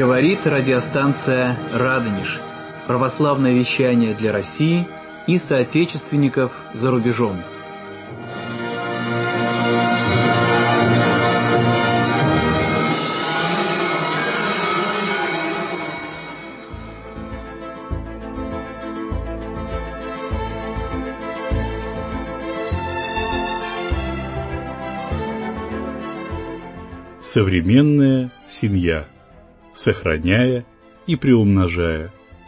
Говорит радиостанция «Радонеж». Православное вещание для России и соотечественников за рубежом. Современная семья, сохраняя и приумножая.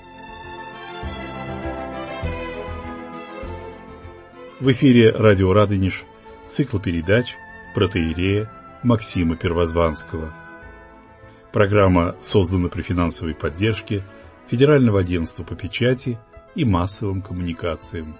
В эфире радио «Радонеж», цикл передач протоиерея Максима Первозванского. Программа создана при финансовой поддержке Федерального агентства по печати и массовым коммуникациям.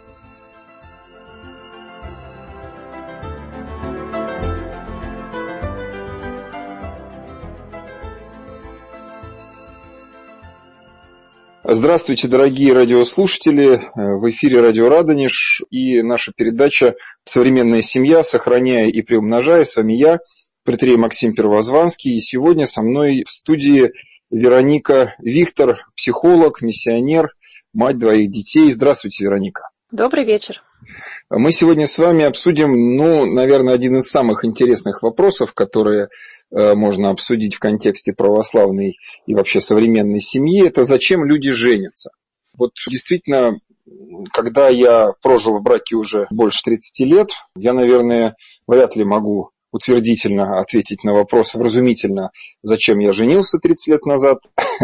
Здравствуйте, дорогие радиослушатели! В эфире радио «Радонеж» и наша передача «Современная семья. Сохраняя и приумножая». С вами я, протоиерей Максим Первозванский. И сегодня со мной в студии Вероника Вихтор, психолог, миссионер, мать двоих детей. Здравствуйте, Вероника. Добрый вечер. Мы сегодня с вами обсудим, наверное, один из самых интересных вопросов, которые можно обсудить в контексте православной и вообще современной семьи. Это зачем люди женятся? Вот действительно, когда я прожил в браке уже больше 30 лет, я, наверное, вряд ли могу утвердительно ответить на вопрос, вразумительно, зачем я женился 30 лет назад.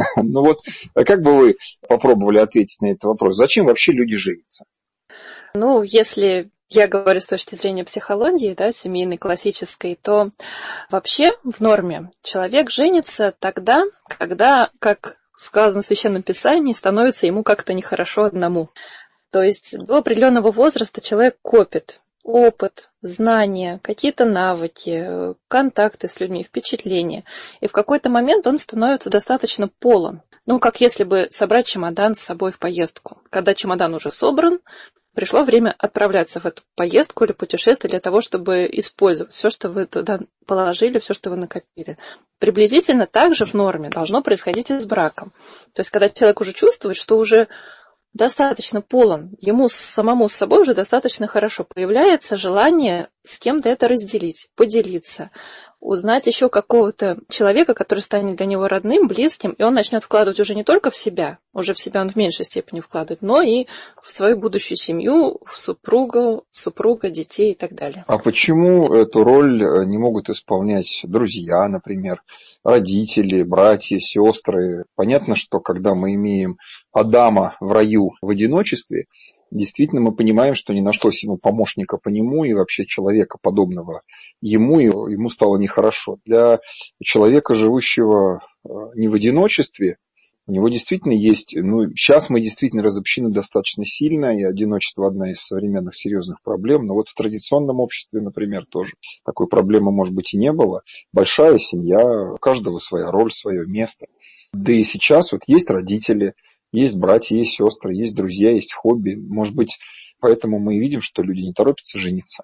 Как бы вы попробовали ответить на этот вопрос? Зачем вообще люди женятся? Если я говорю с точки зрения психологии, семейной, классической, то вообще в норме человек женится тогда, когда, как сказано в Священном Писании, становится ему как-то нехорошо одному. То есть до определенного возраста человек копит опыт, знания, какие-то навыки, контакты с людьми, впечатления. И в какой-то момент он становится достаточно полон. Как если бы собрать чемодан с собой в поездку. Когда чемодан уже собран, пришло время отправляться в эту поездку или путешествие для того, чтобы использовать все, что вы туда положили, все, что вы накопили. Приблизительно так же в норме должно происходить и с браком. То есть, когда человек уже чувствует, что уже достаточно полон, ему самому с собой уже достаточно хорошо, появляется желание с кем-то это разделить, поделиться, узнать еще какого-то человека, который станет для него родным, близким, и он начнет вкладывать уже не только в себя, уже в себя он в меньшей степени вкладывает, но и в свою будущую семью, в супруга, детей и так далее. А почему эту роль не могут исполнять друзья, например, родители, братья, сестры? Понятно, что когда мы имеем Адама в раю в одиночестве, действительно мы понимаем, что не нашлось ему помощника по нему и вообще человека, подобного ему, и ему стало нехорошо. Для человека, живущего не в одиночестве, у него действительно есть, сейчас мы действительно разобщены достаточно сильно, и одиночество одна из современных серьезных проблем, но в традиционном обществе, например, тоже такой проблемы, может быть, и не было. Большая семья, у каждого своя роль, свое место. Да и сейчас есть родители, есть братья, есть сестры, есть друзья, есть хобби. Может быть, поэтому мы и видим, что люди не торопятся жениться.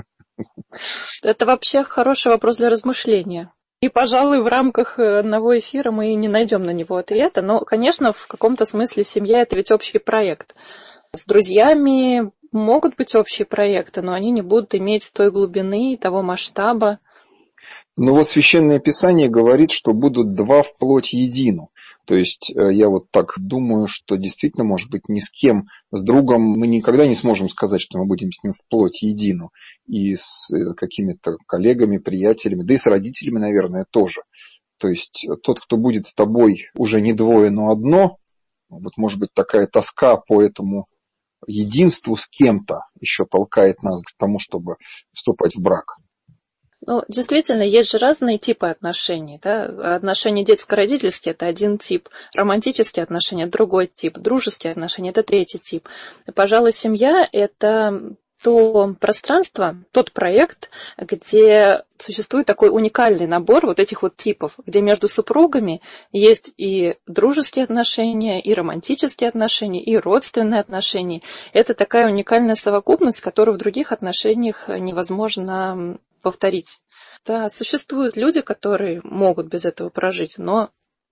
Это вообще хороший вопрос для размышления. И, пожалуй, в рамках одного эфира мы не найдем на него ответа. Но, конечно, в каком-то смысле семья – это ведь общий проект. С друзьями могут быть общие проекты, но они не будут иметь той глубины, того масштаба. Священное Писание говорит, что будут два вплоть едину. То есть я так думаю, что действительно, может быть, ни с кем, с другом мы никогда не сможем сказать, что мы будем с ним вплоть едину. И с какими-то коллегами, приятелями, да и с родителями, наверное, тоже. То есть тот, кто будет с тобой уже не двое, но одно, может быть, такая тоска по этому единству с кем-то еще толкает нас к тому, чтобы вступать в брак. Действительно, есть же разные типы отношений. Отношения детско-родительские – это один тип, романтические отношения – другой тип, дружеские отношения – это третий тип. И, пожалуй, семья – это то пространство, тот проект, где существует такой уникальный набор этих типов, где между супругами есть и дружеские отношения, и романтические отношения, и родственные отношения. Это такая уникальная совокупность, которую в других отношениях невозможно повторить. Да, существуют люди, которые могут без этого прожить, но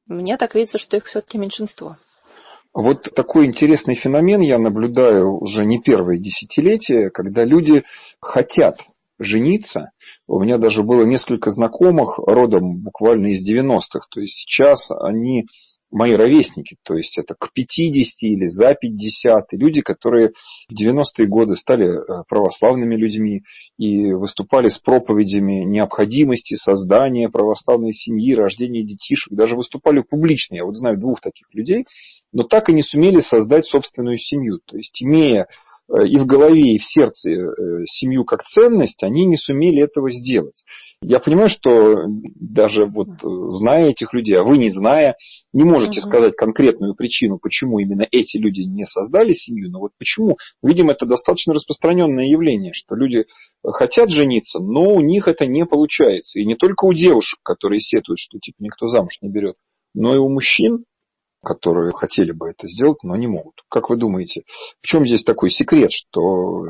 мне так видится, что их все-таки меньшинство. Вот такой интересный феномен я наблюдаю уже не первое десятилетие, когда люди хотят жениться. У меня даже было несколько знакомых родом буквально из 90-х. То есть сейчас они мои ровесники, то есть это к 50 или за 50, люди, которые в 90-е годы стали православными людьми и выступали с проповедями необходимости создания православной семьи, рождения детишек, даже выступали публично. Я вот знаю двух таких людей, но так и не сумели создать собственную семью. То есть, имея и в голове, и в сердце семью как ценность, они не сумели этого сделать. Я понимаю, что даже вот зная этих людей, а вы не зная, не можете сказать конкретную причину, почему именно эти люди не создали семью, но вот почему. Видимо, это достаточно распространенное явление, что люди хотят жениться, но у них это не получается. И не только у девушек, которые сетуют, что типа никто замуж не берет, но и у мужчин, которые хотели бы это сделать, но не могут. Как вы думаете, в чем здесь такой секрет, что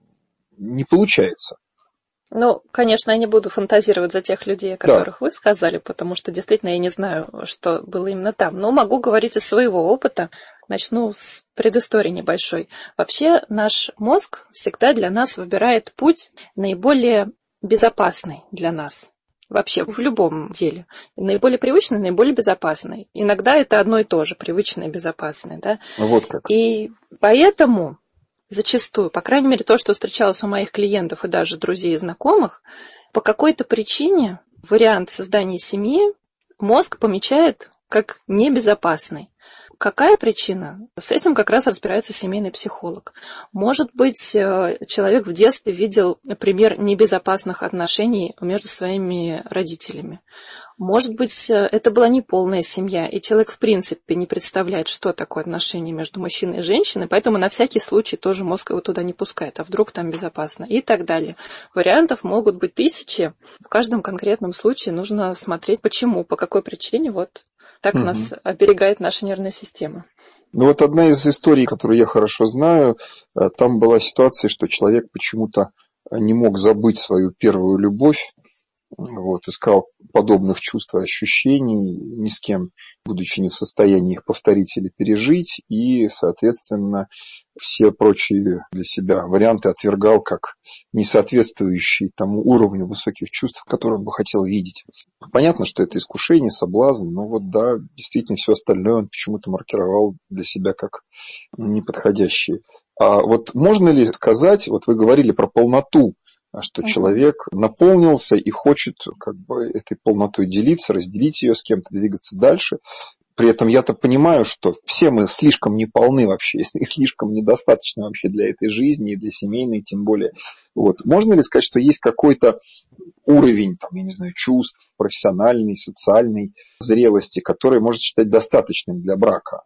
не получается? Ну, конечно, я не буду фантазировать за тех людей, о которых вы сказали, потому что действительно я не знаю, что было именно там. Но могу говорить из своего опыта. Начну с предыстории небольшой. Вообще наш мозг всегда для нас выбирает путь наиболее безопасный для нас. Вообще в любом деле. Наиболее привычный, наиболее безопасный. Иногда это одно и то же, привычное и безопасное. Да? Вот как. И поэтому зачастую, по крайней мере, то, что встречалось у моих клиентов и даже друзей и знакомых, по какой-то причине вариант создания семьи мозг помечает как небезопасный. Какая причина? С этим как раз разбирается семейный психолог. Может быть, человек в детстве видел пример небезопасных отношений между своими родителями. Может быть, это была неполная семья, и человек в принципе не представляет, что такое отношение между мужчиной и женщиной, поэтому на всякий случай тоже мозг его туда не пускает, а вдруг там безопасно, и так далее. Вариантов могут быть тысячи. В каждом конкретном случае нужно смотреть, почему, по какой причине вот так нас оберегает наша нервная система. Ну вот одна из историй, которую я хорошо знаю, там была ситуация, что человек почему-то не мог забыть свою первую любовь, вот, искал подобных чувств и ощущений, ни с кем, будучи не в состоянии их повторить или пережить, и, соответственно, все прочие для себя варианты отвергал как несоответствующие тому уровню высоких чувств, которые он бы хотел видеть. Понятно, что это искушение, соблазн, но вот да, действительно все остальное он почему-то маркировал для себя как неподходящее. А вот можно ли сказать, вот вы говорили про полноту, что человек наполнился и хочет как бы этой полнотой делиться, разделить ее с кем-то, двигаться дальше. При этом я-то понимаю, что все мы слишком неполны вообще, и слишком недостаточно вообще для этой жизни, и для семейной тем более. Вот. Можно ли сказать, что есть какой-то уровень, там, я не знаю, чувств, профессиональной, социальной зрелости, который может считать достаточным для брака,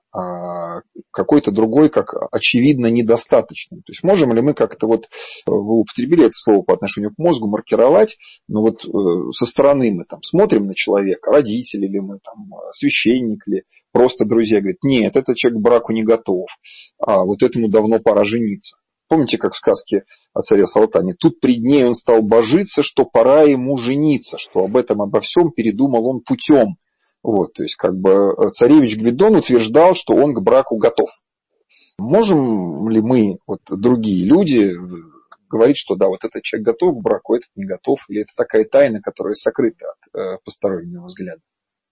а какой-то другой, как очевидно, недостаточным? То есть можем ли мы как-то, вот вы употребили это слово по отношению к мозгу, маркировать, но вот со стороны мы там смотрим на человека, родители ли мы, там, священник ли, просто друзья говорят, нет, этот человек к браку не готов, а вот этому давно пора жениться. Помните, как в сказке о царе Салтане? Тут пред ней он стал божиться, что пора ему жениться, что об этом, обо всем передумал он путем. Вот, то есть, как бы царевич Гвидон утверждал, что он к браку готов. Можем ли мы, вот другие люди, говорить, что да, вот этот человек готов к браку, этот не готов, или это такая тайна, которая сокрыта от постороннего взгляда?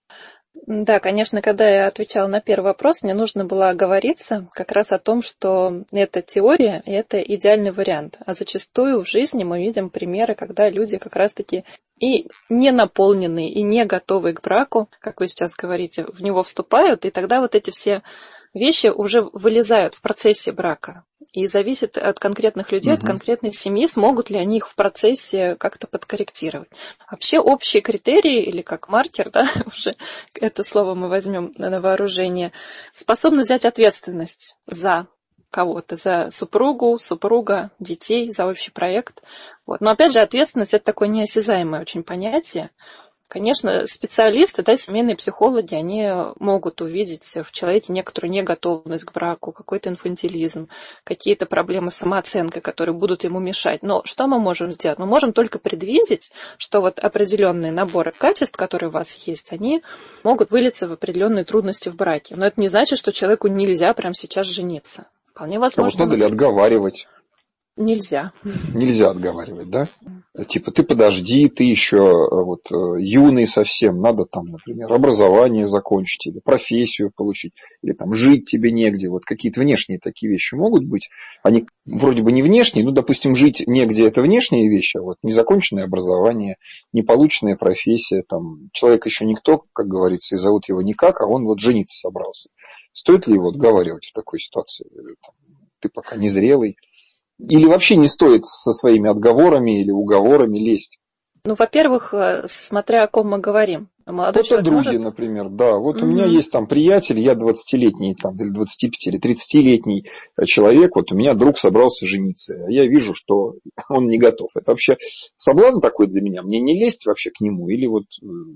Да, конечно, когда я отвечала на первый вопрос, мне нужно было оговориться как раз о том, что это теория, и это идеальный вариант. А зачастую в жизни мы видим примеры, когда люди как раз-таки и не наполненные, и не готовые к браку, как вы сейчас говорите, в него вступают, и тогда вот эти все вещи уже вылезают в процессе брака. И зависит от конкретных людей, от конкретной семьи, смогут ли они их в процессе как-то подкорректировать. Вообще общие критерии, или как маркер, да, уже это слово мы возьмем на вооружение, способны взять ответственность за кого-то, за супругу, супруга, детей, за общий проект. Вот. Но опять же, ответственность – это такое неосязаемое очень понятие. Конечно, специалисты, да, семейные психологи, они могут увидеть в человеке некоторую неготовность к браку, какой-то инфантилизм, какие-то проблемы с самооценкой, которые будут ему мешать. Но что мы можем сделать? Мы можем только предвидеть, что вот определенные наборы качеств, которые у вас есть, они могут вылиться в определенные трудности в браке. Но это не значит, что человеку нельзя прямо сейчас жениться. Вполне возможно. А вот надо ли отговаривать? Нельзя. Нельзя отговаривать, да? Типа, ты подожди, ты еще вот юный совсем, надо там, например, образование закончить или профессию получить, или там жить тебе негде. Вот какие-то внешние такие вещи могут быть. Они вроде бы не внешние, ну, допустим, жить негде – это внешние вещи, а вот незаконченное образование, неполученная профессия, там, человек еще никто, как говорится, и зовут его никак, а он вот жениться собрался. Стоит ли его отговаривать в такой ситуации? Ты пока незрелый. Или вообще не стоит со своими отговорами или уговорами лезть? Ну, во-первых, смотря о ком мы говорим. Молодой вот о друге, может... например, да. Вот у меня есть там приятель, я 20-летний, там, или 25, или 30-летний человек, вот у меня друг собрался жениться, а я вижу, что он не готов. Это вообще соблазн такой для меня? Мне не лезть вообще к нему? Или вот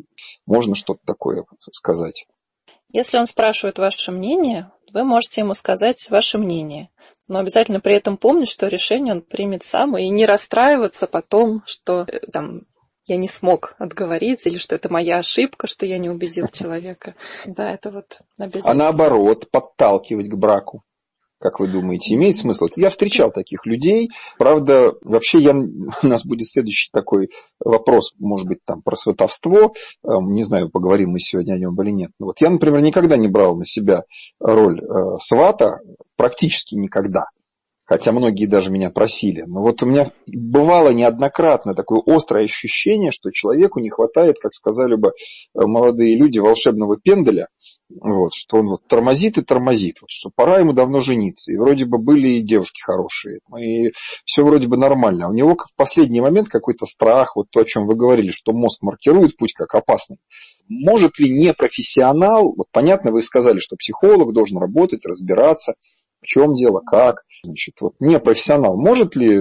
можно что-то такое сказать? Если он спрашивает ваше мнение, вы можете ему сказать ваше мнение. Но обязательно при этом помнить, что решение он примет сам, и не расстраиваться потом, что там я не смог отговориться, или что это моя ошибка, что я не убедил человека. Да, это вот обязательно. А наоборот, подталкивать к браку. Как вы думаете, имеет смысл? Я встречал таких людей. Правда, вообще у нас будет следующий такой вопрос, может быть, там про сватовство. Не знаю, поговорим мы сегодня о нем или нет. Но вот я, например, никогда не брал на себя роль свата, практически никогда. Хотя многие даже меня просили. Но вот у меня бывало неоднократно такое острое ощущение, что человеку не хватает, как сказали бы молодые люди, волшебного пенделя. Вот, что он вот тормозит и тормозит, вот, что пора ему давно жениться. И вроде бы были и девушки хорошие, и все вроде бы нормально. А у него в последний момент какой-то страх, вот то, о чем вы говорили, что мозг маркирует путь как опасный. Может ли непрофессионал, вот понятно, вы сказали, что психолог должен работать, разбираться, в чем дело, как. Значит, вот непрофессионал, может ли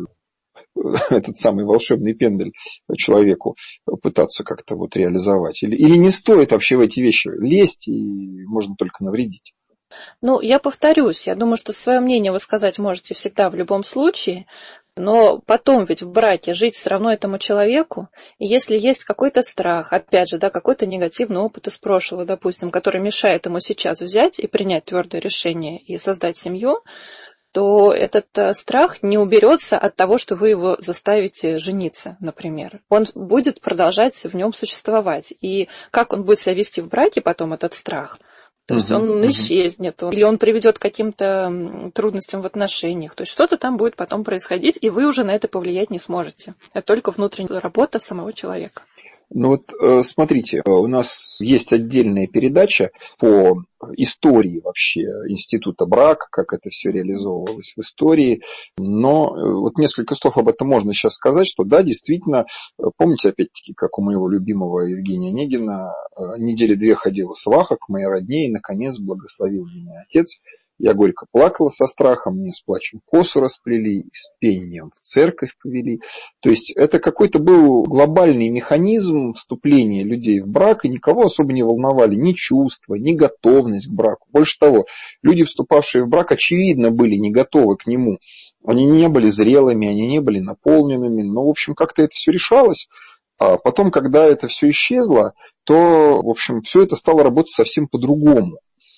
этот самый волшебный пендель человеку пытаться как-то вот реализовать? Или не стоит вообще в эти вещи лезть, и можно только навредить? Ну, я повторюсь, я думаю, что свое мнение вы сказать можете всегда в любом случае, но потом ведь в браке жить все равно этому человеку, и если есть какой-то страх, опять же, да, какой-то негативный опыт из прошлого, допустим, который мешает ему сейчас взять и принять твердое решение и создать семью, то этот страх не уберется от того, что вы его заставите жениться, например. Он будет продолжать в нем существовать. И как он будет себя вести в браке потом, этот страх? То есть он исчезнет, или он приведет к каким-то трудностям в отношениях. То есть что-то там будет потом происходить, и вы уже на это повлиять не сможете. Это только внутренняя работа самого человека. Ну вот смотрите, у нас есть отдельная передача по истории вообще института брака, как это все реализовывалось в истории. Но вот несколько слов об этом можно сейчас сказать, что да, действительно, помните опять-таки, как у моего любимого Евгения Онегина, недели 2 ходила сваха к моей родне, и наконец благословил меня отец. Я горько плакала со страхом, мне с плачем косу расплели, и с пением в церковь повели. То есть это какой-то был глобальный механизм вступления людей в брак, и никого особо не волновали ни чувства, ни готовность к браку. Больше того, люди, вступавшие в брак, очевидно, были не готовы к нему. Они не были зрелыми, они не были наполненными, но, в общем, как-то это все решалось. А потом, когда это все исчезло, то, в общем, все это стало работать совсем по-другому.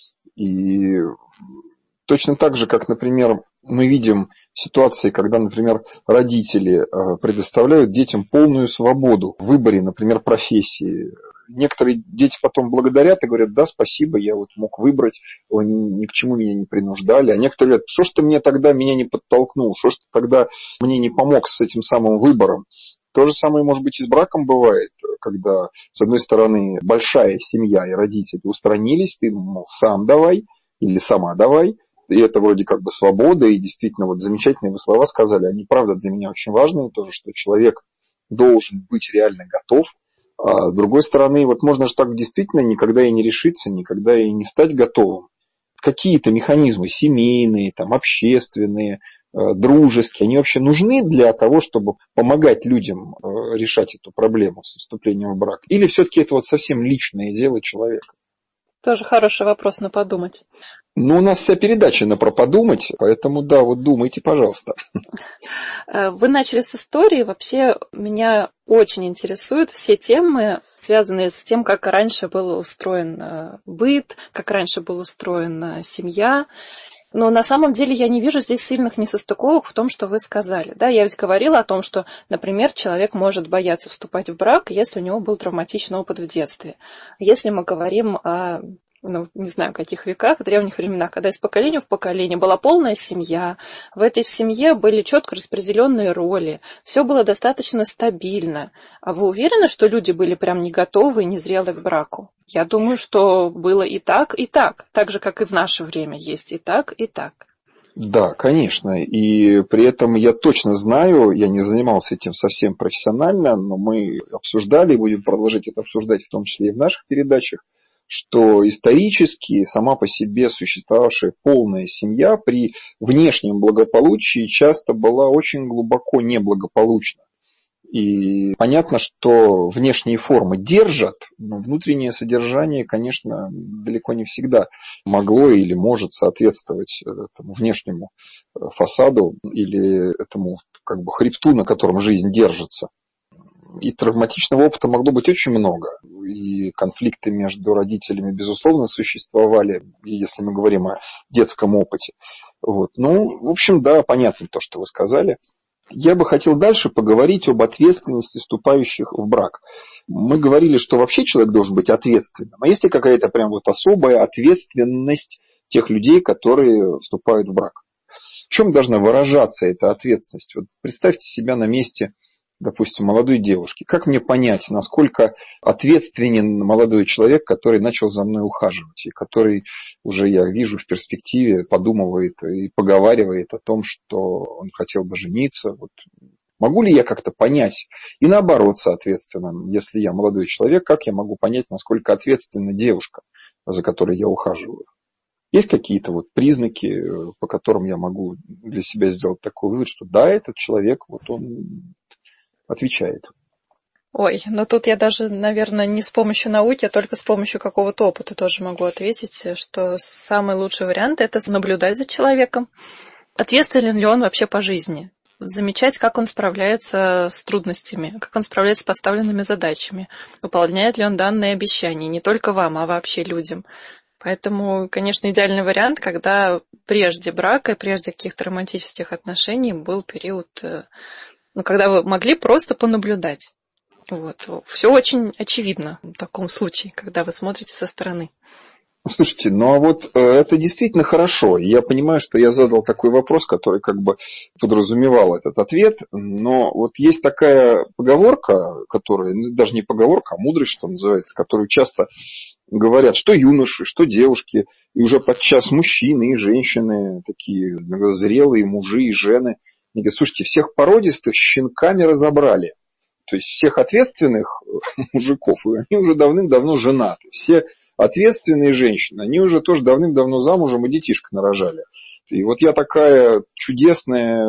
И точно так же, как, например, мы видим ситуации, когда, например, родители предоставляют детям полную свободу в выборе, например, профессии. Некоторые дети потом благодарят и говорят: да, спасибо, я вот мог выбрать, ни к чему меня не принуждали. А некоторые говорят: что ж ты мне тогда меня не подтолкнул, что ж ты тогда мне не помог с этим самым выбором. То же самое, может быть, и с браком бывает, когда, с одной стороны, большая семья и родители устранились, ты, мол, сам давай или сама давай, и это вроде как бы свобода, и действительно, вот замечательные вы слова сказали, они, правда, для меня очень важные тоже, что человек должен быть реально готов. А с другой стороны, вот можно же так действительно никогда и не решиться, никогда и не стать готовым. какие-то механизмы семейные, там, общественные, дружеские, они вообще нужны для того, чтобы помогать людям решать эту проблему с вступлением в брак? Или все-таки это вот совсем личное дело человека? Тоже хороший вопрос на подумать. Ну, у нас вся передача на про подумать, поэтому да, вот думайте, пожалуйста. Вы начали с истории. Вообще меня очень интересуют все темы, связанные с тем, как раньше был устроен быт, как раньше была устроена семья. Но на самом деле я не вижу здесь сильных несостыковок в том, что вы сказали. Да, я ведь говорила о том, что, например, человек может бояться вступать в брак, если у него был травматичный опыт в детстве. Если мы говорим о, не знаю, каких веках, в древних временах, когда из поколения в поколение была полная семья, в этой семье были четко распределенные роли, все было достаточно стабильно. А вы уверены, что люди были прям не готовы и не зрелы к браку? Я думаю, что было и так, так же, как и в наше время есть и так, и так. Да, конечно. И при этом я точно знаю, я не занимался этим совсем профессионально, но мы обсуждали и будем продолжать это обсуждать, в том числе и в наших передачах, что исторически сама по себе существовавшая полная семья при внешнем благополучии часто была очень глубоко неблагополучна. И понятно, что внешние формы держат, но внутреннее содержание, конечно, далеко не всегда могло или может соответствовать этому внешнему фасаду или этому как бы хребту, на котором жизнь держится. И травматичного опыта могло быть очень много. И конфликты между родителями, безусловно, существовали, если мы говорим о детском опыте. Вот. Ну, в общем, да, понятно то, что вы сказали. Я бы хотел дальше поговорить об ответственности вступающих в брак. Мы говорили, что вообще человек должен быть ответственным. А есть ли какая-то прям вот особая ответственность тех людей, которые вступают в брак? В чем должна выражаться эта ответственность? Вот представьте себя на месте, допустим, молодой девушки. Как мне понять, насколько ответственен молодой человек, который начал за мной ухаживать, и который уже, я вижу, в перспективе подумывает и поговаривает о том, что он хотел бы жениться. Вот. Могу ли я как-то понять? И наоборот, соответственно, если я молодой человек, как я могу понять, насколько ответственна девушка, за которой я ухаживаю? Есть какие-то вот признаки, по которым я могу для себя сделать такой вывод, что да, этот человек, вот он отвечает. Ой, но тут я даже, наверное, не с помощью науки, а только с помощью какого-то опыта тоже могу ответить, что самый лучший вариант – это наблюдать за человеком. Ответственен ли он вообще по жизни? Замечать, как он справляется с трудностями, как он справляется с поставленными задачами, выполняет ли он данные обещания, не только вам, а вообще людям. Поэтому, конечно, идеальный вариант, когда прежде брака, прежде каких-то романтических отношений был период, когда вы могли просто понаблюдать. Вот. Все очень очевидно в таком случае, когда вы смотрите со стороны. Слушайте, ну а вот это действительно хорошо. Я понимаю, что я задал такой вопрос, который как бы подразумевал этот ответ, но вот есть такая поговорка, которая, даже не поговорка, а мудрость, что называется, которую часто говорят, что юноши, что девушки, и уже подчас мужчины и женщины, такие зрелые мужи и жены, они говорят, слушайте, всех породистых щенками разобрали. То есть всех ответственных мужиков, они уже давным-давно женаты. Все ответственные женщины, они уже тоже давным-давно замужем и детишек нарожали. И вот я такая чудесная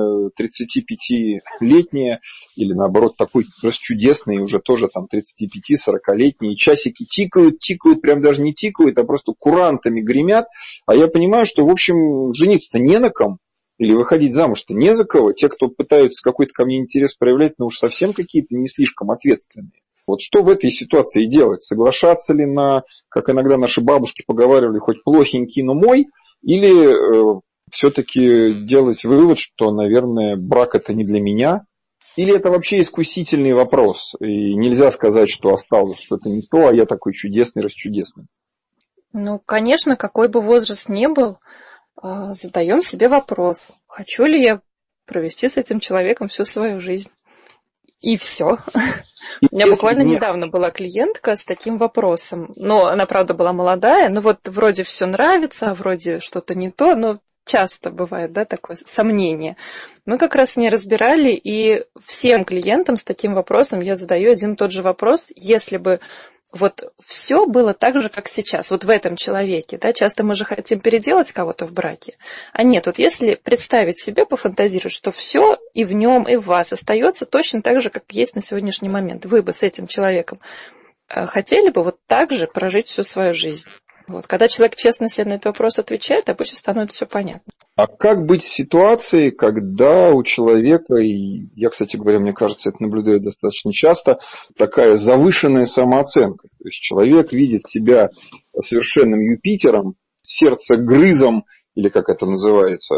35-летняя, или наоборот такой расчудесный, уже тоже там 35-40-летние, часики тикают, прям даже не тикают, а просто курантами гремят. А я понимаю, что, в общем, жениться-то не на ком. Или выходить замуж-то не за кого. Те, кто пытаются какой-то ко мне интерес проявлять, ну уж совсем какие-то не слишком ответственные. Вот что в этой ситуации делать? Соглашаться ли на, как иногда наши бабушки поговаривали, хоть плохенький, но мой? Или все-таки делать вывод, что, наверное, брак это не для меня? Или это вообще искусительный вопрос? И нельзя сказать, что осталось что-то не то, а я такой чудесный, расчудесный. Ну, конечно, какой бы возраст ни был, задаем себе вопрос, хочу ли я провести с этим человеком всю свою жизнь. И все. У меня буквально недавно была клиентка с таким вопросом. Но она, правда, была молодая, но вот вроде все нравится, а вроде что-то не то, но часто бывает, да, такое сомнение. Мы как раз с ней разбирали, и всем клиентам с таким вопросом я задаю один и тот же вопрос. Если бы вот все было так же, как сейчас, вот в этом человеке, да, часто мы же хотим переделать кого-то в браке, а нет, вот если представить себе, пофантазировать, что все и в нем, и в вас остается точно так же, как есть на сегодняшний момент, вы бы с этим человеком хотели бы вот так же прожить всю свою жизнь? Вот, когда человек честно себе на этот вопрос отвечает, обычно становится все понятно. А как быть в ситуации, когда у человека, и я, кстати говоря, мне кажется, это наблюдаю достаточно часто, такая завышенная самооценка. То есть человек видит себя совершенным Юпитером, сердцегрызом, или как это называется,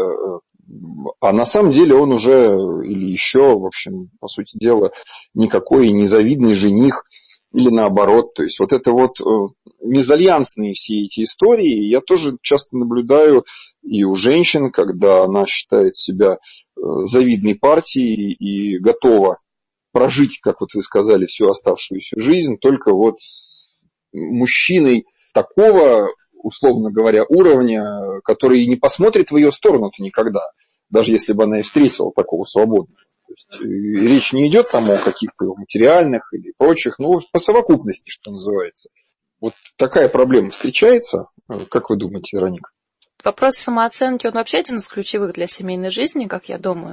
а на самом деле он уже, или еще, в общем, по сути дела, никакой незавидный жених, или наоборот. То есть вот это вот мезальянсные все эти истории я тоже часто наблюдаю и у женщин, когда она считает себя завидной партией и готова прожить, как вот вы сказали, всю оставшуюся жизнь только вот с мужчиной такого, условно говоря, уровня, который не посмотрит в ее сторону-то никогда, даже если бы она и встретила такого свободного. То есть речь не идет там о каких-то материальных или прочих, но по совокупности, что называется. Вот такая проблема встречается. Как вы думаете, Вероника? Вопрос самооценки, он вообще один из ключевых для семейной жизни, как я думаю.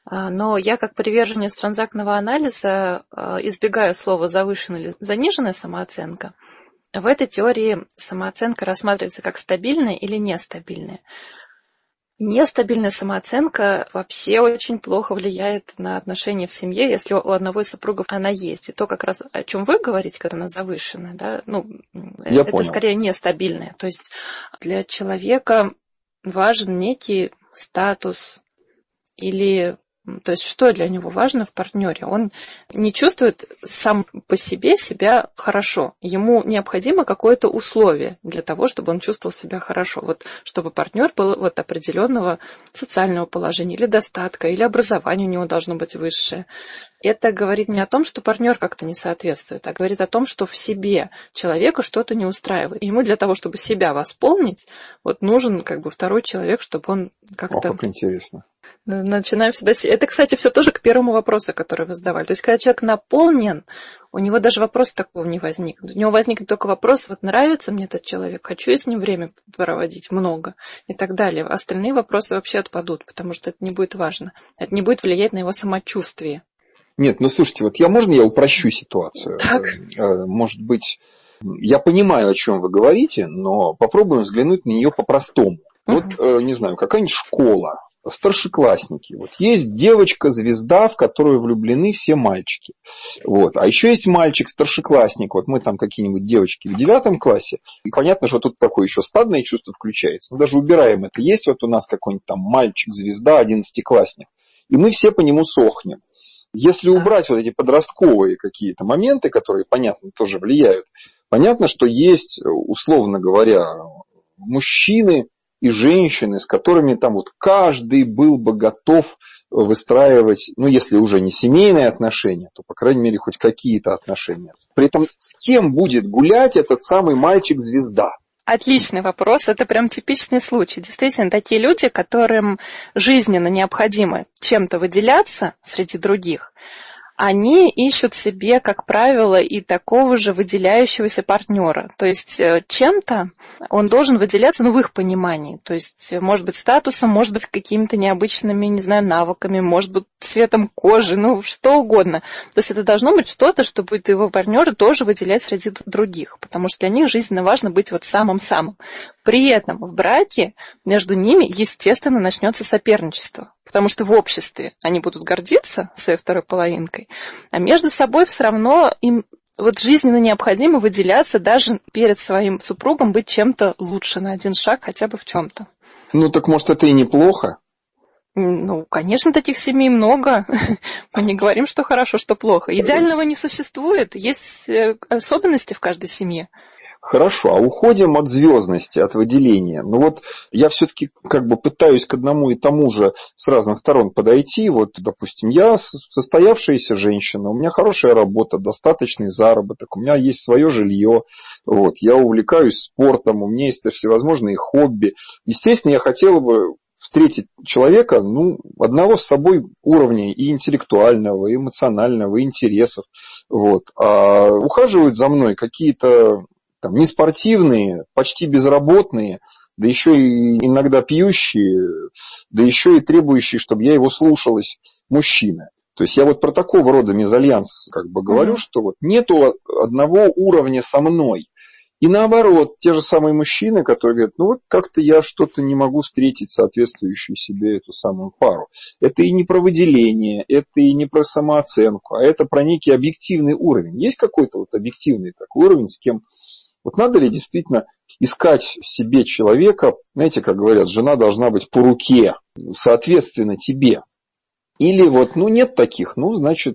Но я, как приверженец транзактного анализа, избегаю слова завышенная или заниженная самооценка. В этой теории самооценка рассматривается как стабильная или нестабильная. Нестабильная самооценка вообще очень плохо влияет на отношения в семье, если у одного из супругов она есть. И то, как раз о чем вы говорите, когда она завышенная, да, это понял. скорее нестабильная. То есть для человека важен некий статус или... То есть что для него важно в партнере? Он не чувствует сам по себе себя хорошо. Ему необходимо какое-то условие для того, чтобы он чувствовал себя хорошо. Вот, чтобы партнер был вот определенного социального положения или достатка, или образование у него должно быть высшее. Это говорит не о том, что партнер как-то не соответствует, а говорит о том, что в себе человека что-то не устраивает. Ему для того, чтобы себя восполнить, вот нужен как бы второй человек, чтобы он как-то... Как интересно. Начинаем всегда... Это, кстати, все тоже к первому вопросу, который вы задавали. То есть, когда человек наполнен, у него даже вопроса такого не возникнет. У него возникнет только вопрос, вот нравится мне этот человек, хочу я с ним время проводить много и так далее. Остальные вопросы вообще отпадут, потому что это не будет важно. Это не будет влиять на его самочувствие. Нет, слушайте, вот можно я упрощу ситуацию? Так. Может быть, я понимаю, о чем вы говорите, но попробуем взглянуть на нее по-простому. Вот, не знаю, какая-нибудь школа, старшеклассники. Вот есть девочка-звезда, в которую влюблены все мальчики. Вот. А еще есть мальчик-старшеклассник. Вот мы там какие-нибудь девочки в 9 классе. И понятно, что тут такое еще стадное чувство включается. Но даже убираем это. Есть вот у нас какой-нибудь там мальчик-звезда, 11-классник. И мы все по нему сохнем. Если убрать вот эти подростковые какие-то моменты, которые, понятно, тоже влияют, понятно, что есть, условно говоря, мужчины и женщины, с которыми там вот каждый был бы готов выстраивать, если уже не семейные отношения, то, по крайней мере, хоть какие-то отношения. При этом с кем будет гулять этот самый мальчик-звезда? Отличный вопрос. Это прям типичный случай. Действительно, такие люди, которым жизненно необходимо чем-то выделяться среди других, они ищут себе, как правило, и такого же выделяющегося партнера. То есть чем-то он должен выделяться, в их понимании. То есть, может быть, статусом, может быть, какими-то необычными, не знаю, навыками, может быть, цветом кожи, что угодно. То есть это должно быть что-то, что будет его партнера тоже выделять среди других. Потому что для них жизненно важно быть вот самым-самым. При этом в браке между ними, естественно, начнется соперничество. Потому что в обществе они будут гордиться своей второй половинкой, а между собой все равно им вот жизненно необходимо выделяться даже перед своим супругом, быть чем-то лучше на один шаг, хотя бы в чем-то. Так может это и неплохо? Конечно, таких семей много. Мы не говорим, что хорошо, что плохо. Идеального не существует. Есть особенности в каждой семье. Хорошо, а уходим от звездности, от выделения. Я все-таки пытаюсь к одному и тому же с разных сторон подойти. Допустим, я состоявшаяся женщина, у меня хорошая работа, достаточный заработок, у меня есть свое жилье, я увлекаюсь спортом, у меня есть всевозможные хобби. Естественно, я хотела бы встретить человека, одного с собой уровня и интеллектуального, и эмоционального, и интересов. Вот. А ухаживают за мной какие-то там неспортивные, почти безработные, да еще и иногда пьющие, да еще и требующие, чтобы я его слушалась, мужчины. То есть я вот про такого рода мезальянс говорю, что вот нету одного уровня со мной. И наоборот, те же самые мужчины, которые говорят, как-то я что-то не могу встретить соответствующую себе эту самую пару. Это и не про выделение, это и не про самооценку, а это про некий объективный уровень. Есть какой-то объективный такой уровень, с кем... надо ли действительно искать в себе человека, знаете, как говорят, жена должна быть по руке, соответственно тебе. Или нет таких, значит,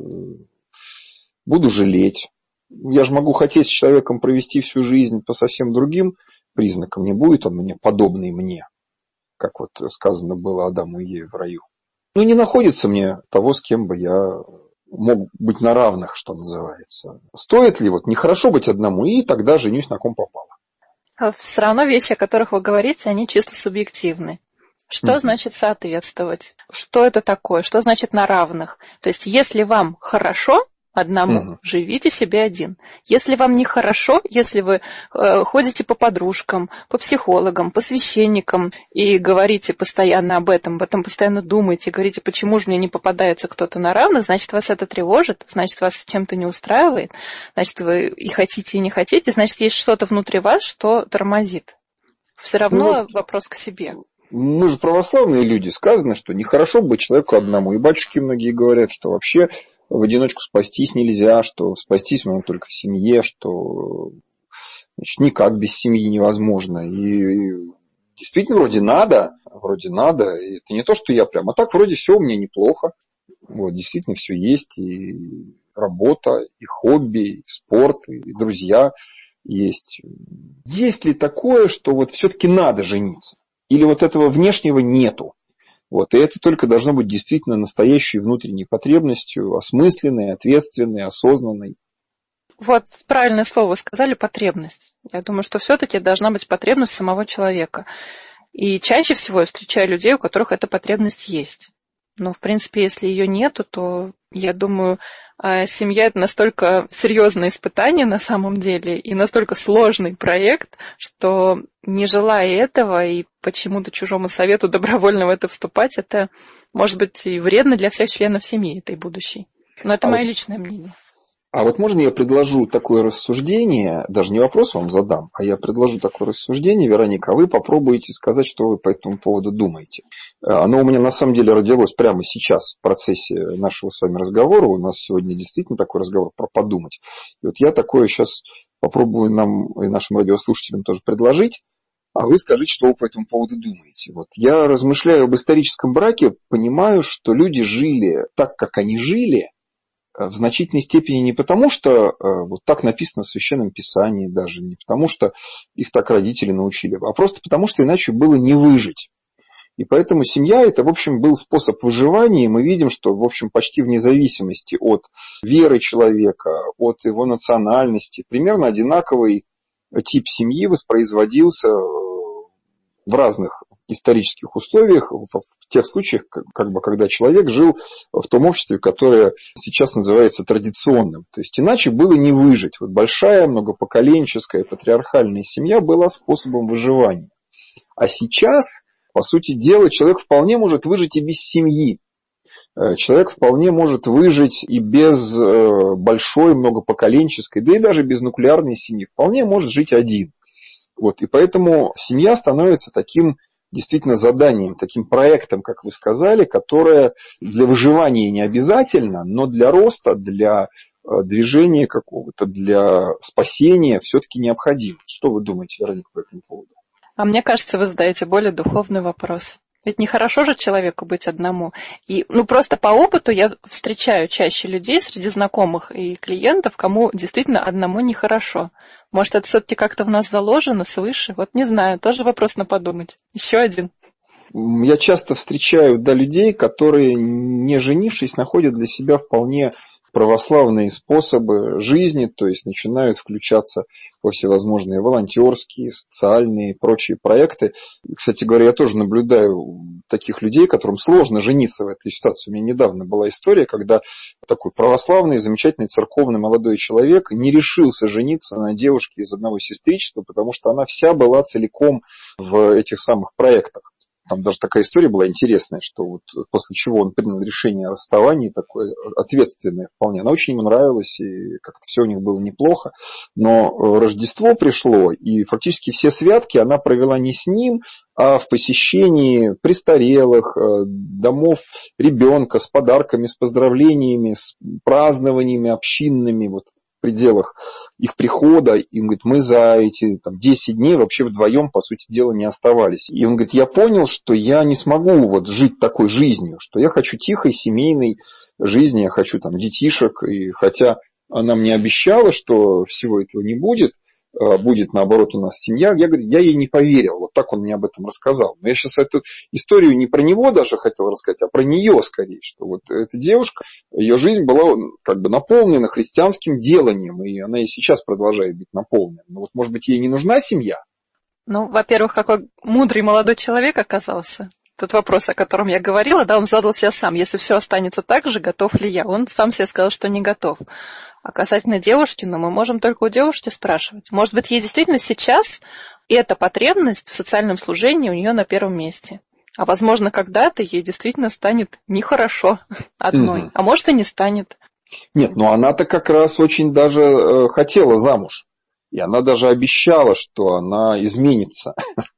буду жалеть. Я же могу хотеть с человеком провести всю жизнь по совсем другим признакам. Не будет он мне подобный мне, как сказано было Адаму и Еве в раю. Не находится мне того, с кем бы я мог быть на равных, что называется. Стоит ли нехорошо быть одному, и тогда женюсь на ком попало. Все равно вещи, о которых вы говорите, они чисто субъективны. Что значит соответствовать? Что это такое? Что значит на равных? То есть, если вам хорошо одному, живите себе один. Если вам нехорошо, если вы ходите по подружкам, по психологам, по священникам и говорите постоянно об этом постоянно думаете, говорите, почему же мне не попадается кто-то на равных, значит, вас это тревожит, значит, вас чем-то не устраивает, значит, вы и хотите, и не хотите, значит, есть что-то внутри вас, что тормозит. Все равно вопрос к себе. Мы же православные люди, сказано, что нехорошо быть человеку одному. И батюшки многие говорят, что вообще в одиночку спастись нельзя, что спастись можно только в семье, что никак без семьи невозможно. И действительно вроде надо, и это не то, что я прям, а так вроде все у меня неплохо. Действительно все есть, и работа, и хобби, и спорт, и друзья есть. Есть ли такое, что все-таки надо жениться? Или этого внешнего нету? И это только должно быть действительно настоящей внутренней потребностью, осмысленной, ответственной, осознанной. Правильное слово вы сказали, потребность. Я думаю, что все-таки должна быть потребность самого человека. И чаще всего я встречаю людей, у которых эта потребность есть. Но, в принципе, если ее нету, то, я думаю, семья – это настолько серьезное испытание на самом деле и настолько сложный проект, что, не желая этого и почему-то чужому совету добровольно в это вступать, это может быть и вредно для всех членов семьи этой будущей. Но это мое личное мнение. А можно я предложу такое рассуждение, даже не вопрос вам задам, а я предложу такое рассуждение, Вероника, а вы попробуете сказать, что вы по этому поводу думаете. Оно у меня на самом деле родилось прямо сейчас в процессе нашего с вами разговора. У нас сегодня действительно такой разговор про подумать. И я такое сейчас попробую нам и нашим радиослушателям тоже предложить, а вы скажите, что вы по этому поводу думаете. Я размышляю об историческом браке, понимаю, что люди жили так, как они жили, в значительной степени не потому, что так написано в Священном Писании даже, не потому, что их так родители научили, а просто потому, что иначе было не выжить. И поэтому семья – это, в общем, был способ выживания, и мы видим, что, в общем, почти вне зависимости от веры человека, от его национальности, примерно одинаковый тип семьи воспроизводился в разных исторических условиях, в тех случаях, когда человек жил в том обществе, которое сейчас называется традиционным. То есть иначе было не выжить. Большая многопоколенческая патриархальная семья была способом выживания. А сейчас, по сути дела, человек вполне может выжить и без семьи. Человек вполне может выжить и без большой многопоколенческой, да и даже без нуклеарной семьи. Вполне может жить один. И поэтому семья становится таким действительно заданием, таким проектом, как вы сказали, которое для выживания не обязательно, но для роста, для движения какого-то, для спасения все-таки необходимо. Что вы думаете, Вероника, по этому поводу? А мне кажется, вы задаете более духовный вопрос. Ведь нехорошо же человеку быть одному. И просто по опыту я встречаю чаще людей среди знакомых и клиентов, кому действительно одному нехорошо. Может, это все-таки как-то в нас заложено свыше? Не знаю, тоже вопрос на подумать. Еще один. Я часто встречаю людей, которые, не женившись, находят для себя вполне православные способы жизни, то есть начинают включаться во всевозможные волонтерские, социальные и прочие проекты. Кстати говоря, я тоже наблюдаю таких людей, которым сложно жениться в этой ситуации. У меня недавно была история, когда такой православный, замечательный церковный молодой человек не решился жениться на девушке из одного сестричества, потому что она вся была целиком в этих самых проектах. Там даже такая история была интересная, что вот после чего он принял решение о расставании, такое ответственное вполне. Она очень ему нравилась, и как-то все у них было неплохо. Но Рождество пришло, и фактически все святки она провела не с ним, а в посещении престарелых, домов ребенка с подарками, с поздравлениями, с празднованиями общинными, вот в пределах их прихода. И он говорит, мы за эти 10 дней вообще вдвоем, по сути дела, не оставались. И он говорит, я понял, что я не смогу вот жить такой жизнью, что я хочу тихой семейной жизни, я хочу детишек. И хотя она мне обещала, что всего этого не будет, будет, наоборот, у нас семья. Я ей не поверил. Вот так он мне об этом рассказал. Но я сейчас эту историю не про него даже хотел рассказать, а про нее скорее. Что вот эта девушка, ее жизнь была как бы наполнена христианским деланием. И она и сейчас продолжает быть наполнена. Но вот, может быть, ей не нужна семья? Ну, во-первых, какой мудрый молодой человек оказался. Тот вопрос, о котором я говорила, он задал себя сам. Если все останется так же, готов ли я? Он сам себе сказал, что не готов. А касательно девушки, мы можем только у девушки спрашивать. Может быть, ей действительно сейчас эта потребность в социальном служении у нее на первом месте. А возможно, когда-то ей действительно станет нехорошо одной. А может, и не станет. Нет, но она-то как раз очень даже хотела замуж. И она даже обещала, что она изменится.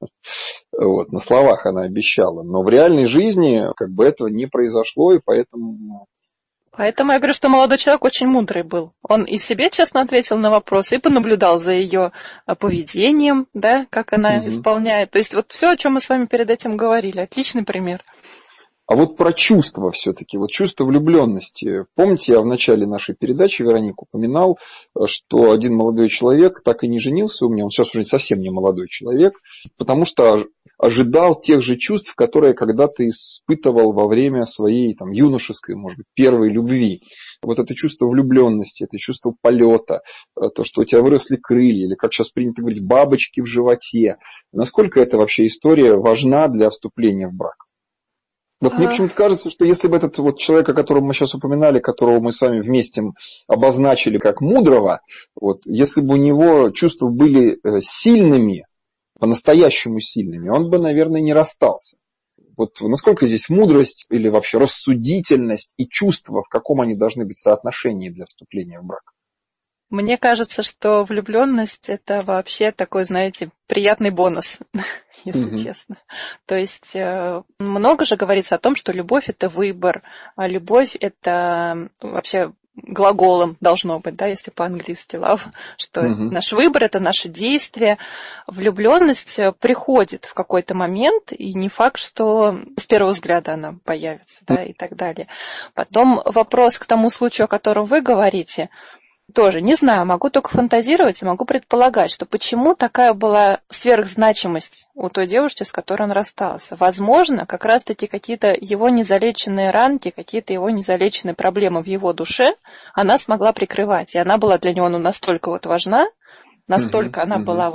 Вот, на словах она обещала. Но в реальной жизни как бы этого не произошло, и поэтому... Поэтому я говорю, что молодой человек очень мудрый был. Он и себе честно ответил на вопросы, и понаблюдал за ее поведением, как она исполняет. То есть вот все, о чем мы с вами перед этим говорили. Отличный пример. А вот про чувства все-таки, вот чувство влюбленности. Помните, я в начале нашей передачи, Вероника, упоминал, что один молодой человек так и не женился у меня, он сейчас уже совсем не молодой человек, потому что ожидал тех же чувств, которые когда-то испытывал во время своей юношеской, может быть, первой любви. Вот это чувство влюбленности, это чувство полета, то, что у тебя выросли крылья, или, как сейчас принято говорить, бабочки в животе. Насколько эта вообще история важна для вступления в брак? Вот мне почему-то кажется, что если бы этот вот человек, о котором мы сейчас упоминали, которого мы с вами вместе обозначили как мудрого, вот, если бы у него чувства были сильными, по-настоящему сильными, он бы, наверное, не расстался. Вот насколько здесь мудрость или вообще рассудительность и чувства, в каком они должны быть соотношении для вступления в брак? Мне кажется, что влюбленность это вообще такой, знаете, приятный бонус, если честно. То есть много же говорится о том, что любовь это выбор, а любовь это вообще глаголом должно быть, если по-английски love, что наш выбор это наше действие. Влюбленность приходит в какой-то момент, и не факт, что с первого взгляда она появится, и так далее. Потом вопрос к тому случаю, о котором вы говорите. Тоже не знаю, могу только фантазировать и могу предполагать, что почему такая была сверхзначимость у той девушки, с которой он расстался. Возможно, как раз-таки какие-то его незалеченные ранки, какие-то его незалеченные проблемы в его душе она смогла прикрывать. И она была для него настолько важна, настолько она была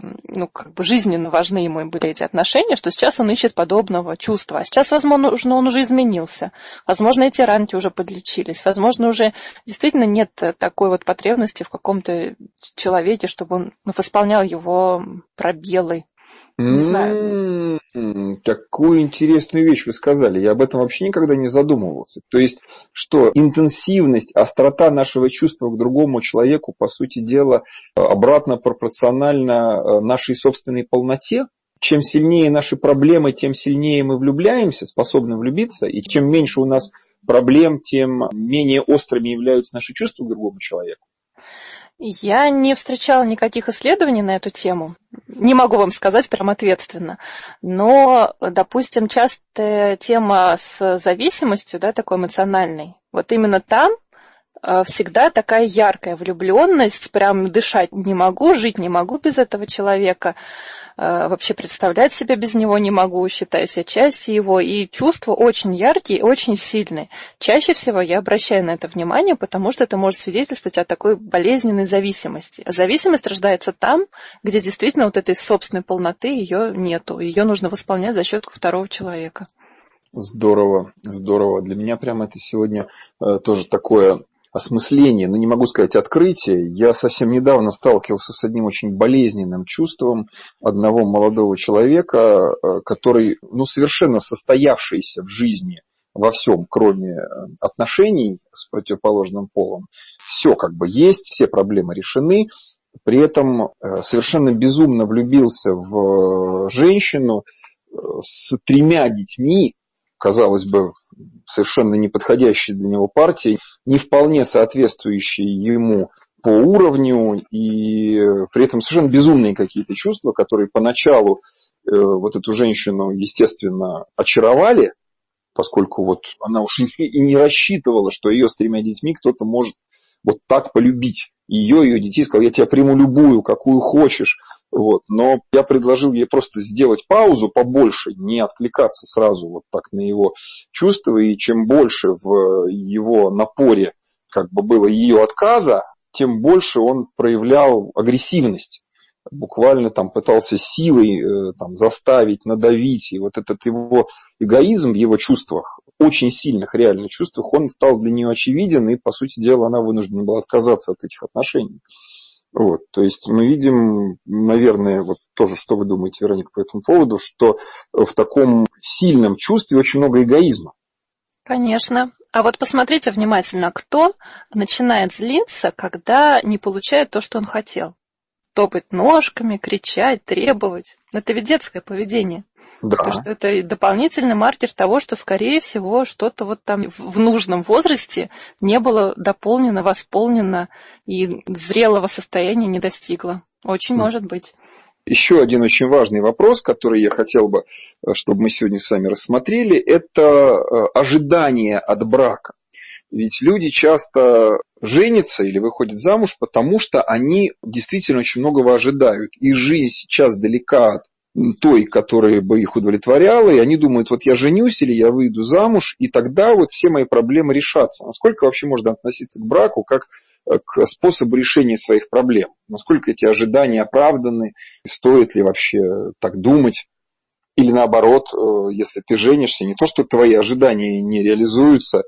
жизненно важны ему были эти отношения, что сейчас он ищет подобного чувства. А сейчас, возможно, он уже изменился. Возможно, эти ранки уже подлечились. Возможно, уже действительно нет такой потребности в каком-то человеке, чтобы он восполнял его пробелы. Не знаю. Такую интересную вещь вы сказали. Я об этом вообще никогда не задумывался. То есть, что интенсивность, острота нашего чувства к другому человеку, по сути дела, обратно пропорциональна нашей собственной полноте. Чем сильнее наши проблемы, тем сильнее мы влюбляемся, способны влюбиться. И чем меньше у нас проблем, тем менее острыми являются наши чувства к другому человеку. Я не встречала никаких исследований на эту тему. Не могу вам сказать прям ответственно. Но, допустим, частая тема с зависимостью, такой эмоциональной. Вот именно там всегда такая яркая влюбленность, прям дышать не могу, жить не могу без этого человека, вообще представлять себя без него не могу, считаю себя частью его, и чувства очень яркие, очень сильные. Чаще всего я обращаю на это внимание, потому что это может свидетельствовать о такой болезненной зависимости. А зависимость рождается там, где действительно вот этой собственной полноты ее нету, ее нужно восполнять за счет второго человека. Здорово, здорово. Для меня прямо это сегодня тоже такое осмысление, не могу сказать открытие. Я совсем недавно сталкивался с одним очень болезненным чувством одного молодого человека, который, совершенно состоявшийся в жизни во всем, кроме отношений с противоположным полом. Все есть, все проблемы решены. При этом совершенно безумно влюбился в женщину с 3 детьми, казалось бы, совершенно неподходящей для него партии, не вполне соответствующей ему по уровню, и при этом совершенно безумные какие-то чувства, которые поначалу вот эту женщину, естественно, очаровали, поскольку она уж и не рассчитывала, что ее с 3 детьми кто-то может вот так полюбить. Ее детей, сказал: я тебя приму любую, какую хочешь. Но я предложил ей просто сделать паузу побольше, не откликаться сразу так на его чувства, и чем больше в его напоре было ее отказа, тем больше он проявлял агрессивность. Буквально пытался силой заставить, надавить, и вот этот его эгоизм в его чувствах, очень сильных реальных чувствах, он стал для нее очевиден, и, по сути дела, она вынуждена была отказаться от этих отношений. То есть мы видим, наверное, тоже, что вы думаете, Вероника, по этому поводу, что в таком сильном чувстве очень много эгоизма. Конечно. А посмотрите внимательно, кто начинает злиться, когда не получает то, что он хотел. Топать ножками, кричать, требовать. Это ведь детское поведение. Да. Потому что это дополнительный маркер того, что, скорее всего, что-то там в нужном возрасте не было дополнено, восполнено и зрелого состояния не достигло. Очень может быть. Еще один очень важный вопрос, который я хотел бы, чтобы мы сегодня с вами рассмотрели, это ожидание от брака. Ведь люди часто женятся или выходят замуж, потому что они действительно очень многого ожидают. И жизнь сейчас далека от той, которая бы их удовлетворяла, и они думают: я женюсь или я выйду замуж, и тогда все мои проблемы решатся. Насколько вообще можно относиться к браку как к способу решения своих проблем? Насколько эти ожидания оправданы? Стоит ли вообще так думать? Или наоборот, если ты женишься, не то, что твои ожидания не реализуются,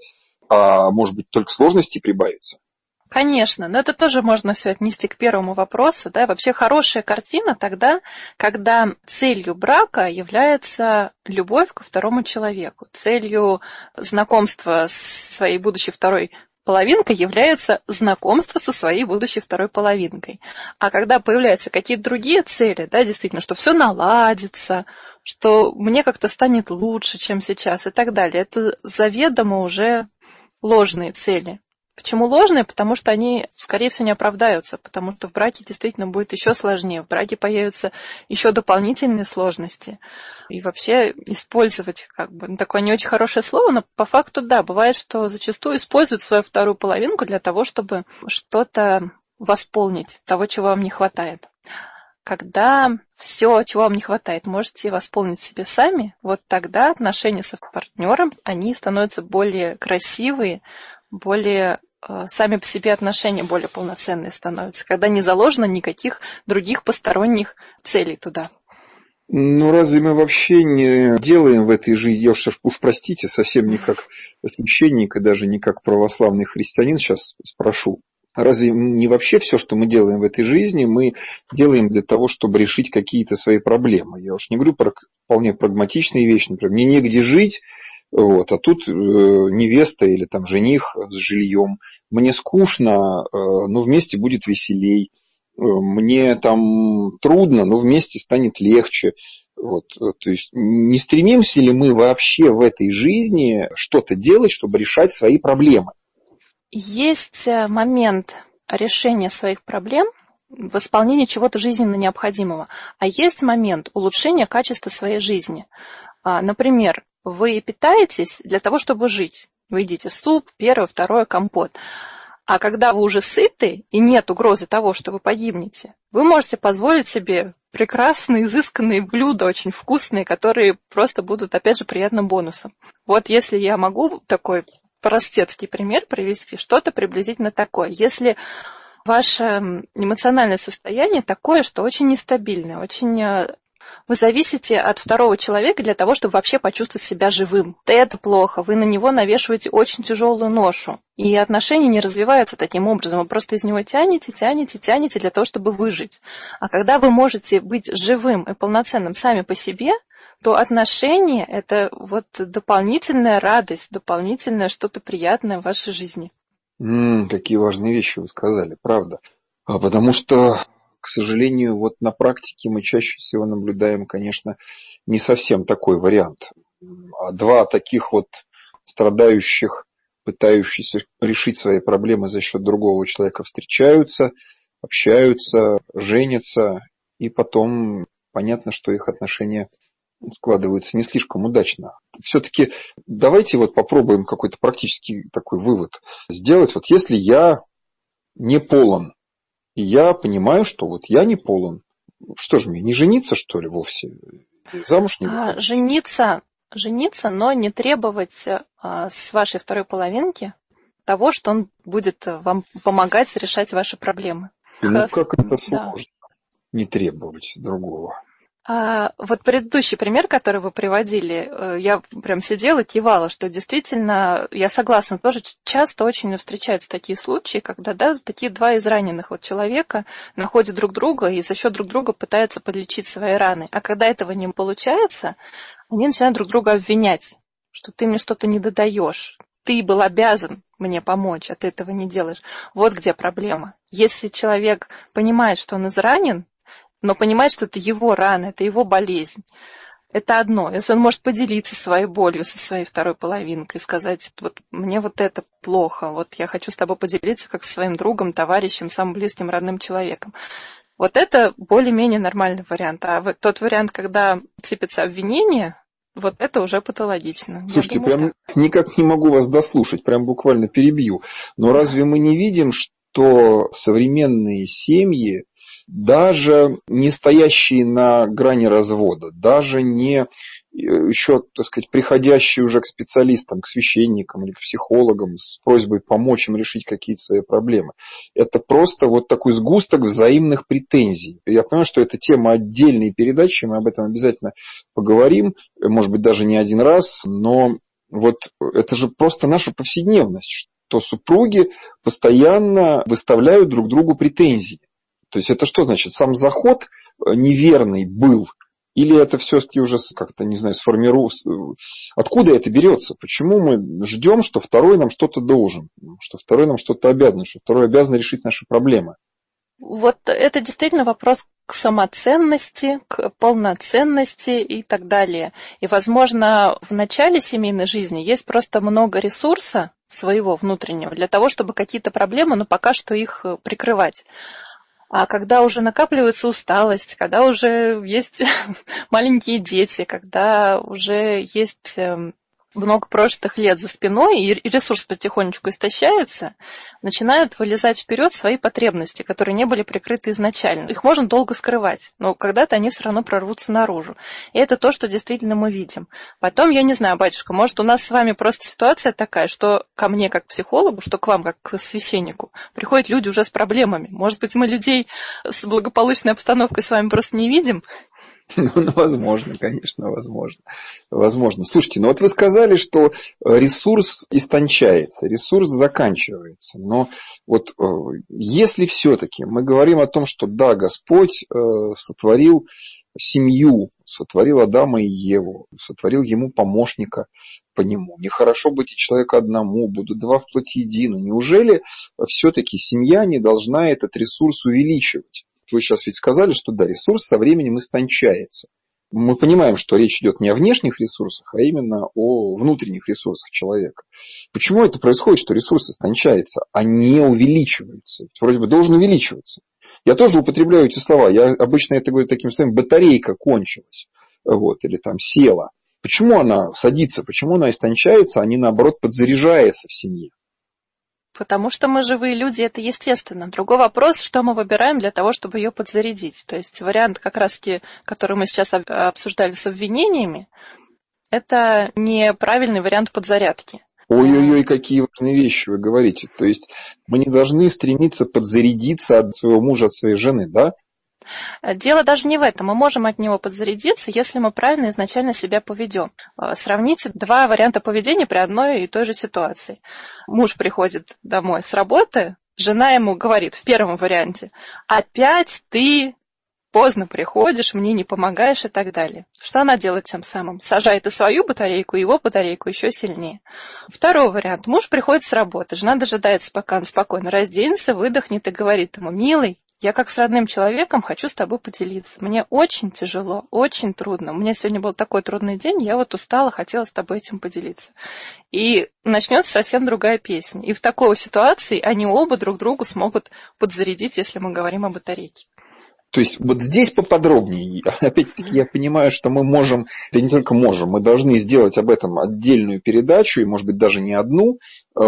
а может быть только сложностей прибавится? Конечно, но это тоже можно все отнести к первому вопросу. Да? Вообще хорошая картина тогда, когда целью брака является любовь ко второму человеку. Целью знакомства с своей будущей второй половинкой является знакомство со своей будущей второй половинкой. А когда появляются какие-то другие цели, да, действительно, что все наладится, что мне как-то станет лучше, чем сейчас и так далее, это заведомо уже ложные цели. Почему ложные? Потому что они, скорее всего, не оправдаются, потому что в браке действительно будет еще сложнее, в браке появятся еще дополнительные сложности. И вообще использовать, такое не очень хорошее слово, но по факту, да, бывает, что зачастую используют свою вторую половинку для того, чтобы что-то восполнить, того, чего вам не хватает. Когда все, чего вам не хватает, можете восполнить себе сами, тогда отношения со партнером, они становятся более красивые, более сами по себе отношения более полноценные становятся, когда не заложено никаких других посторонних целей туда. Разве мы вообще не делаем в этой жизни, я уж простите, совсем не как священник и даже не как православный христианин сейчас спрошу, разве не вообще все, что мы делаем в этой жизни, мы делаем для того, чтобы решить какие-то свои проблемы? Я уж не говорю про вполне прагматичные вещи, например, мне негде жить, а тут невеста или жених с жильем, мне скучно, но вместе будет веселей, мне трудно, но вместе станет легче. То есть не стремимся ли мы вообще в этой жизни что-то делать, чтобы решать свои проблемы? Есть момент решения своих проблем, восполнения чего-то жизненно необходимого, а есть момент улучшения качества своей жизни. Например, вы питаетесь для того, чтобы жить. Вы едите суп, первое, второе, компот. А когда вы уже сыты и нет угрозы того, что вы погибнете, вы можете позволить себе прекрасные, изысканные блюда, очень вкусные, которые просто будут, опять же, приятным бонусом. Вот если я могу такой простецкий пример привести, что-то приблизительно такое. Если ваше эмоциональное состояние такое, что очень нестабильное, очень... Вы зависите от второго человека для того, чтобы вообще почувствовать себя живым. Это плохо, вы на него навешиваете очень тяжелую ношу. И отношения не развиваются таким образом. Вы просто из него тянете для того, чтобы выжить. А когда вы можете быть живым и полноценным сами по себе, то отношения – это вот дополнительная радость, дополнительное что-то приятное в вашей жизни. Какие важные вещи вы сказали, правда. Потому что, к сожалению, вот на практике мы чаще всего наблюдаем, конечно, не совсем такой вариант. А два таких вот страдающих, пытающихся решить свои проблемы за счет другого человека встречаются, общаются, женятся, и потом понятно, что их отношения складываются не слишком удачно. Все-таки давайте вот попробуем какой-то практический такой вывод сделать. Вот если я не полон, и я понимаю, что вот я не полон, что же мне, не жениться, что ли, вовсе? Замуж не выходить? Жениться, но не требовать с вашей второй половинки того, что он будет вам помогать решать ваши проблемы. Ну, как это сложно, не требовать другого. Вот предыдущий пример, который вы приводили, я прям сидела, кивала, что действительно, я согласна, тоже часто очень встречаются такие случаи, когда, такие два израненных вот человека находят друг друга и за счет друг друга пытаются подлечить свои раны. А когда этого не получается, они начинают друг друга обвинять, что ты мне что-то не додаешь, ты был обязан мне помочь, а ты этого не делаешь. Вот где проблема. Если человек понимает, что он изранен, но понимает, что это его рана, это его болезнь. Это одно. Если он может поделиться своей болью со своей второй половинкой, сказать, вот мне вот это плохо, вот я хочу с тобой поделиться как со своим другом, товарищем, самым близким, родным человеком. Вот это более-менее нормальный вариант. А вот тот вариант, когда сыпется обвинение, вот это уже патологично. Слушайте, прям никак не могу вас дослушать, прям буквально перебью. Но разве мы не видим, что современные семьи, даже не стоящие на грани развода, даже не еще, так сказать, приходящие уже к специалистам, к священникам или к психологам с просьбой помочь им решить какие-то свои проблемы. Это просто вот такой сгусток взаимных претензий. Я понимаю, что это тема отдельной передачи, мы об этом обязательно поговорим, может быть, даже не один раз, но вот это же просто наша повседневность, что супруги постоянно выставляют друг другу претензии. То есть это что значит? Сам заход неверный был? Или это все-таки уже как-то, не знаю, Откуда это берется? Почему мы ждем, что второй нам что-то должен? Что второй нам что-то обязан? Что второй обязан решить наши проблемы? Вот это действительно вопрос к самоценности, к полноценности и так далее. И, возможно, в начале семейной жизни есть просто много ресурса своего внутреннего для того, чтобы какие-то проблемы, но пока что их прикрывать. А когда уже накапливается усталость, когда уже есть маленькие дети, когда уже есть много прожитых лет за спиной, и ресурс потихонечку истощается, начинают вылезать вперед свои потребности, которые не были прикрыты изначально. Их можно долго скрывать, но когда-то они все равно прорвутся наружу. И это то, что действительно мы видим. Потом, я не знаю, батюшка, может, у нас с вами просто ситуация такая, что ко мне как к психологу, что к вам как к священнику приходят люди уже с проблемами. Может быть, мы людей с благополучной обстановкой с вами просто не видим? Ну, возможно, конечно, возможно. Возможно. Слушайте, ну вот вы сказали, что ресурс истончается, ресурс заканчивается. Но вот если все-таки мы говорим о том, что да, Господь сотворил семью, сотворил Адама и Еву, сотворил ему помощника по нему. Нехорошо быть и человеку одному, будут два в плоти едино. Неужели все-таки семья не должна этот ресурс увеличивать? Вы сейчас ведь сказали, что да, ресурс со временем истончается. Мы понимаем, что речь идет не о внешних ресурсах, а именно о внутренних ресурсах человека. Почему это происходит, что ресурс истончается, а не увеличивается? Ведь вроде бы должен увеличиваться. Я тоже употребляю эти слова. Я обычно это говорю таким словом: батарейка кончилась, вот, или там села. Почему она садится, почему она истончается, а не наоборот подзаряжается в семье? Потому что мы живые люди, это естественно. Другой вопрос, что мы выбираем для того, чтобы ее подзарядить. То есть вариант, как раз-таки, который мы сейчас обсуждали с обвинениями, это неправильный вариант подзарядки. Ой-ой-ой, какие важные вещи вы говорите. То есть мы не должны стремиться подзарядиться от своего мужа, от своей жены, да? Дело даже не в этом. Мы можем от него подзарядиться, если мы правильно изначально себя поведем. Сравните два варианта поведения при одной и той же ситуации. Муж приходит домой с работы, жена ему говорит в первом варианте: «Опять ты поздно приходишь, мне не помогаешь» и так далее. Что она делает тем самым? Сажает и свою батарейку, и его батарейку еще сильнее. Второй вариант. Муж приходит с работы, жена дожидается, пока он спокойно разденется, выдохнет и говорит ему: «Милый, я как с родным человеком хочу с тобой поделиться. Мне очень тяжело, очень трудно. У меня сегодня был такой трудный день, я вот устала, хотела с тобой этим поделиться». И начнется совсем другая песня. И в такой ситуации они оба друг другу смогут подзарядить, если мы говорим о батарейке. То есть вот здесь поподробнее. Опять-таки я понимаю, что мы можем, да не только можем, мы должны сделать об этом отдельную передачу, и может быть даже не одну,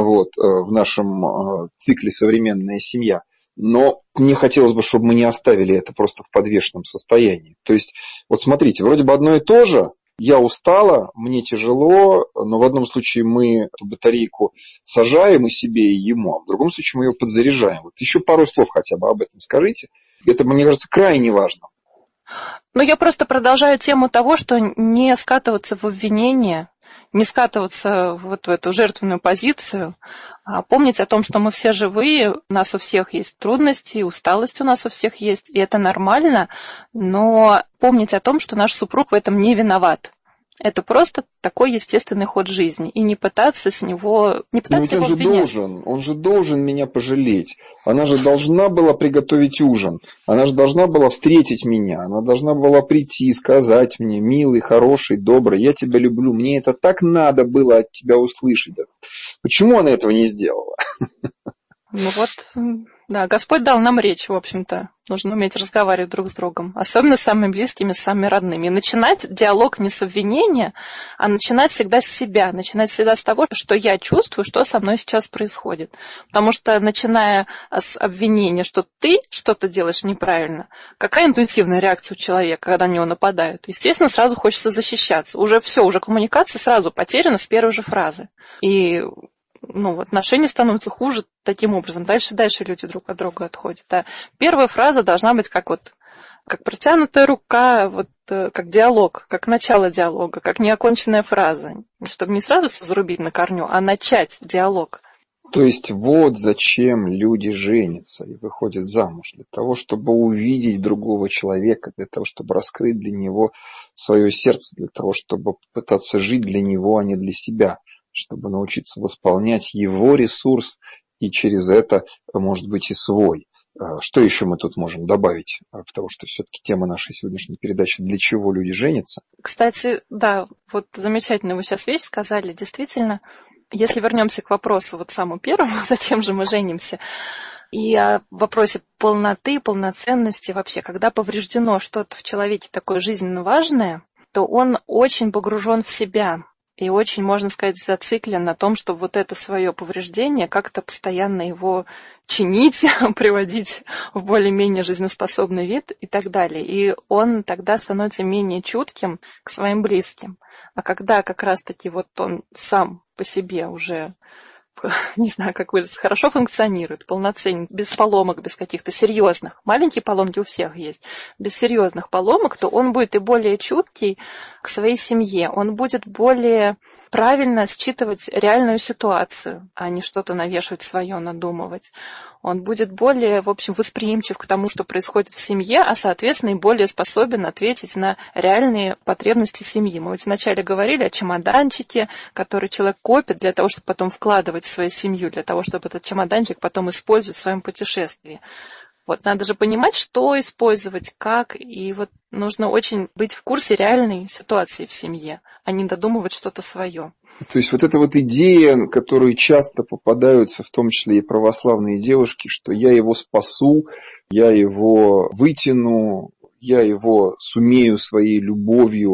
в нашем цикле «Современная семья». Но мне хотелось бы, чтобы мы не оставили это просто в подвешенном состоянии. То есть, вот смотрите, вроде бы одно и то же. Я устала, мне тяжело, но в одном случае мы эту батарейку сажаем и себе, и ему, а в другом случае мы ее подзаряжаем. Вот еще пару слов хотя бы об этом скажите. Это, мне кажется, крайне важно. Ну, я просто продолжаю тему того, что не скатываться в обвинения, не скатываться вот в эту жертвенную позицию, а помнить о том, что мы все живые, у нас у всех есть трудности, усталость у нас у всех есть, и это нормально, но помнить о том, что наш супруг в этом не виноват. Это просто такой естественный ход жизни. И не пытаться с него, не пытаться его обвинять. Он же должен меня пожалеть. Она же должна была приготовить ужин. Она же должна была встретить меня. Она должна была прийти и сказать мне: «Милый, хороший, добрый, я тебя люблю». Мне это так надо было от тебя услышать. Почему она этого не сделала? Ну вот, да, Господь дал нам речь, в общем-то. Нужно уметь разговаривать друг с другом. Особенно с самыми близкими, с самыми родными. И начинать диалог не с обвинения, а начинать всегда с себя. Начинать всегда с того, что я чувствую, что со мной сейчас происходит. Потому что, начиная с обвинения, что ты что-то делаешь неправильно, какая интуитивная реакция у человека, когда на него нападают? Естественно, сразу хочется защищаться. Уже все, уже коммуникация сразу потеряна с первой же фразы. И отношения становятся хуже таким образом. Дальше люди друг от друга отходят. А первая фраза должна быть как протянутая рука, как диалог, как начало диалога, как неоконченная фраза. Чтобы не сразу все зарубить на корню, а начать диалог. То есть вот зачем люди женятся и выходят замуж. Для того, чтобы увидеть другого человека, для того, чтобы раскрыть для него свое сердце, для того, чтобы пытаться жить для него, а не для себя. Чтобы научиться восполнять его ресурс и через это, может быть, и свой. Что еще мы тут можем добавить? Потому что все-таки тема нашей сегодняшней передачи — для чего люди женятся. Кстати, да, вот замечательно вы сейчас вещь сказали. Действительно, если вернемся к вопросу самому первому, зачем же мы женимся, и о вопросе полноты, полноценности вообще, когда повреждено что-то в человеке такое жизненно важное, то он очень погружен в себя. И очень, можно сказать, зациклен на том, чтобы вот это свое повреждение как-то постоянно его чинить, приводить в более-менее жизнеспособный вид и так далее. И он тогда становится менее чутким к своим близким. А когда как раз-таки он сам по себе уже, не знаю, как выразиться, хорошо функционирует, полноценен, без поломок, без каких-то серьезных. Маленькие поломки у всех есть. Без серьезных поломок, то он будет и более чуткий к своей семье. Он будет более правильно считывать реальную ситуацию, а не что-то навешивать свое, надумывать. Он будет более, в общем, восприимчив к тому, что происходит в семье, а, соответственно, и более способен ответить на реальные потребности семьи. Мы вот вначале говорили о чемоданчике, который человек копит для того, чтобы потом вкладывать в свою семью, для того, чтобы этот чемоданчик потом использовать в своем путешествии. Надо же понимать, что использовать, как, и нужно очень быть в курсе реальной ситуации в семье, а не додумывать что-то свое. То есть эта идея, которую часто попадаются, в том числе и православные девушки, что я его спасу, я его вытяну, я его сумею своей любовью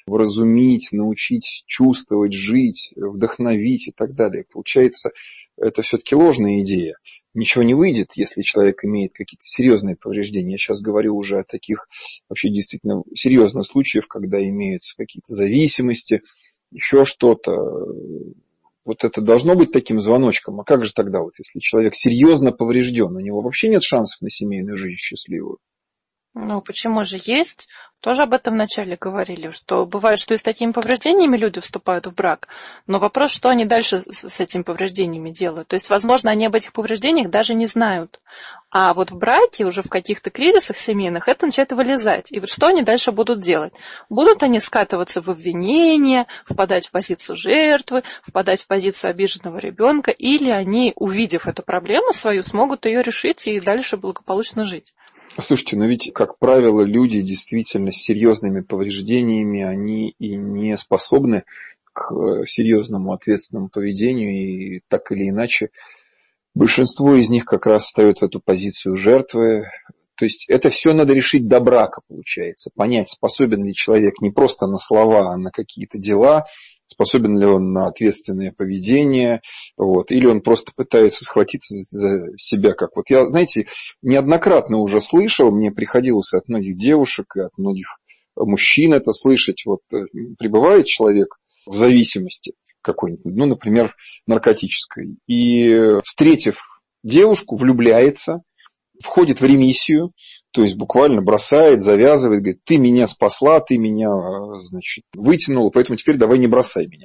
вразумить, научить чувствовать, жить, вдохновить и так далее. Получается, это все-таки ложная идея. Ничего не выйдет, если человек имеет какие-то серьезные повреждения. Я сейчас говорю уже о таких вообще действительно серьезных случаях, когда имеются какие-то зависимости, еще что-то. Вот это должно быть таким звоночком. А как же тогда, вот, если человек серьезно поврежден, у него вообще нет шансов на семейную жизнь счастливую? Ну, почему же есть? Тоже об этом вначале говорили, что бывает, что и с такими повреждениями люди вступают в брак, но вопрос, что они дальше с этими повреждениями делают. То есть, возможно, они об этих повреждениях даже не знают. А вот в браке, уже в каких-то кризисах семейных, это начинает вылезать. И вот что они дальше будут делать? Будут они скатываться в обвинения, впадать в позицию жертвы, впадать в позицию обиженного ребенка, или они, увидев эту проблему свою, смогут ее решить и дальше благополучно жить? Слушайте, но ведь, как правило, люди действительно с серьезными повреждениями, они и не способны к серьезному ответственному поведению, и так или иначе большинство из них как раз встает в эту позицию жертвы. То есть это все надо решить до брака, получается. Понять, способен ли человек не просто на слова, а на какие-то дела, способен ли он на ответственное поведение, вот, или он просто пытается схватиться за себя. Как вот я, знаете, неоднократно уже слышал, мне приходилось от многих девушек и от многих мужчин это слышать. Вот пребывает человек в зависимости какой-нибудь, ну, например, наркотической, и, встретив девушку, влюбляется, входит в ремиссию, то есть буквально бросает, завязывает, говорит, ты меня спасла, ты меня, значит, вытянула, поэтому теперь давай не бросай меня.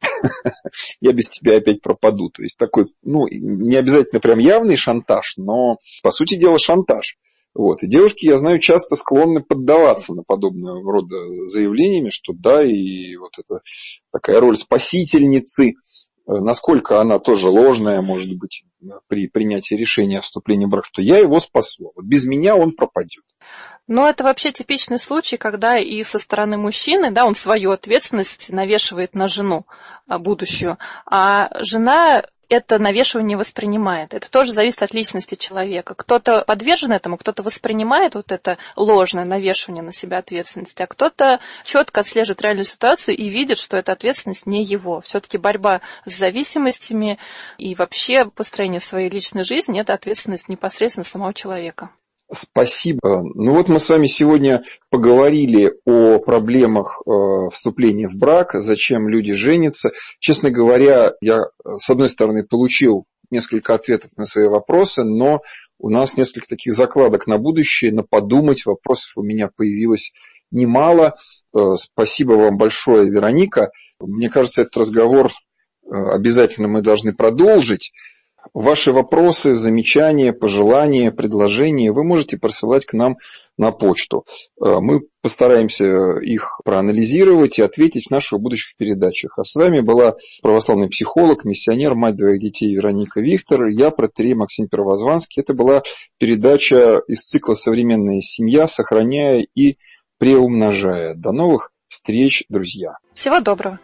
Я без тебя опять пропаду. То есть такой, ну, не обязательно прям явный шантаж, но, по сути дела, шантаж. Вот. И девушки, я знаю, часто склонны поддаваться на подобного рода заявлениями, что да, и вот это такая роль спасительницы, насколько она тоже ложная, может быть, при принятии решения о вступлении в брак, что я его спасу, вот без меня он пропадет. Но это вообще типичный случай, когда и со стороны мужчины, да, он свою ответственность навешивает на жену будущую, а жена это навешивание воспринимает. Это тоже зависит от личности человека. Кто-то подвержен этому, кто-то воспринимает вот это ложное навешивание на себя ответственности, а кто-то четко отслеживает реальную ситуацию и видит, что эта ответственность не его. Все-таки борьба с зависимостями и вообще построение своей личной жизни – это ответственность непосредственно самого человека. Спасибо. Ну вот мы с вами сегодня поговорили о проблемах вступления в брак, зачем люди женятся. Честно говоря, я, с одной стороны, получил несколько ответов на свои вопросы, но у нас несколько таких закладок на будущее, на подумать, вопросов у меня появилось немало. Спасибо вам большое, Вероника. Мне кажется, этот разговор обязательно мы должны продолжить. Ваши вопросы, замечания, пожелания, предложения вы можете присылать к нам на почту. Мы постараемся их проанализировать и ответить в наших будущих передачах. А с вами была православный психолог, миссионер, мать двоих детей Вероника Вихтер. Я протоиерей Максим Первозванский. Это была передача из цикла «Современная семья. Сохраняя и преумножая». До новых встреч, друзья. Всего доброго.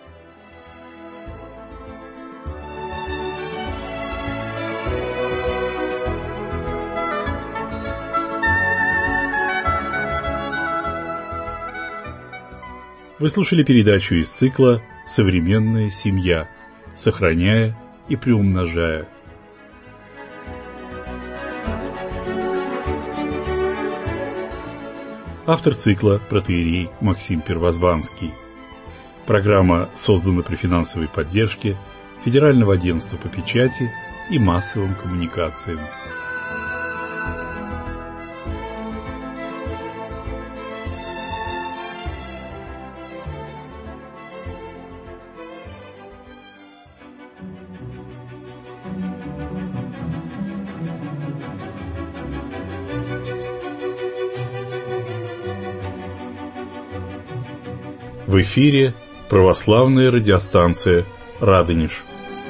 Вы слушали передачу из цикла «Современная семья. Сохраняя и приумножая». Автор цикла протоиерей Максим Первозванский. Программа создана при финансовой поддержке Федерального агентства по печати и массовым коммуникациям. В эфире православная радиостанция «Радонеж».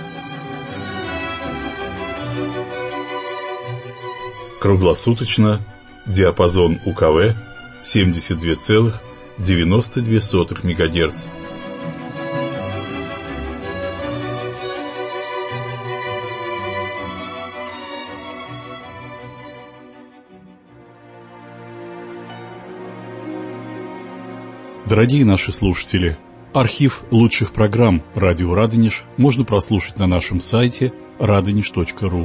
Круглосуточно диапазон УКВ 72,92 МГц. Дорогие наши слушатели, архив лучших программ «Радио Радонеж» можно прослушать на нашем сайте radonеж.ру.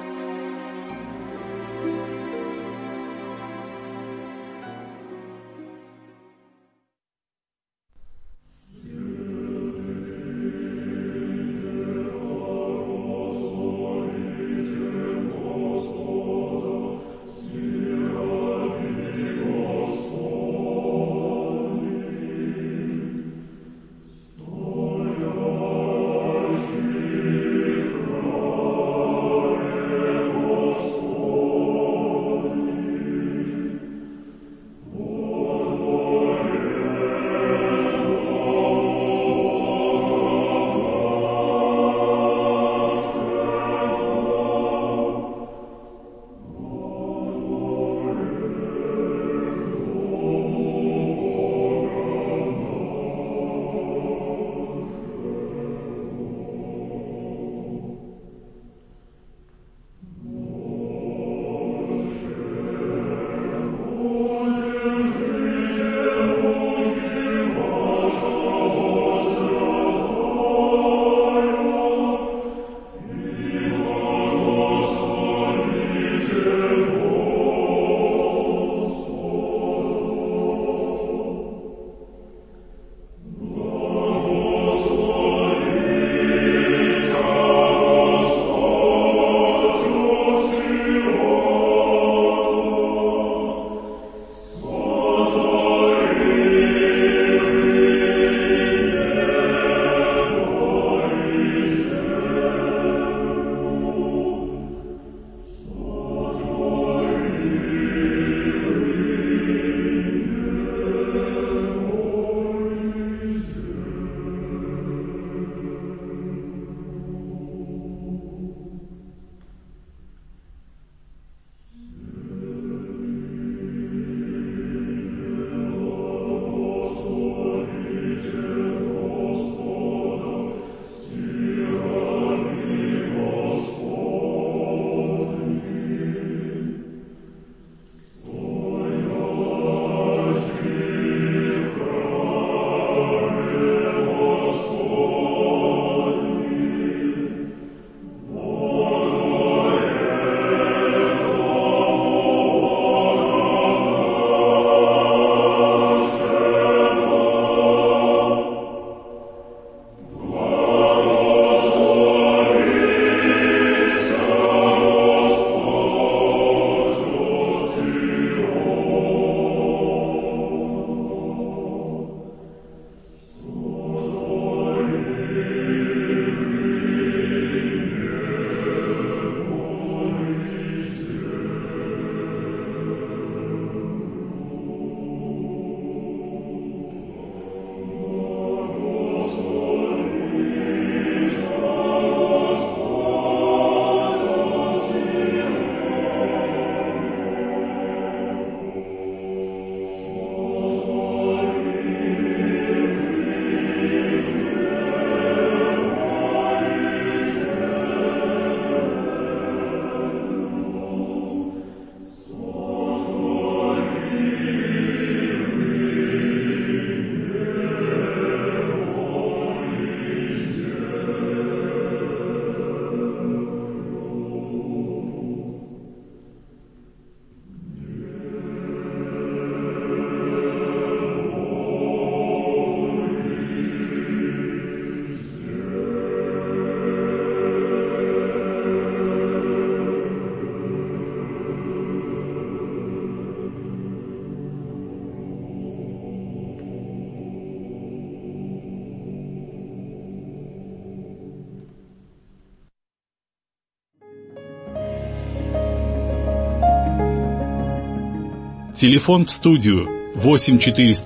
Телефон в студию 8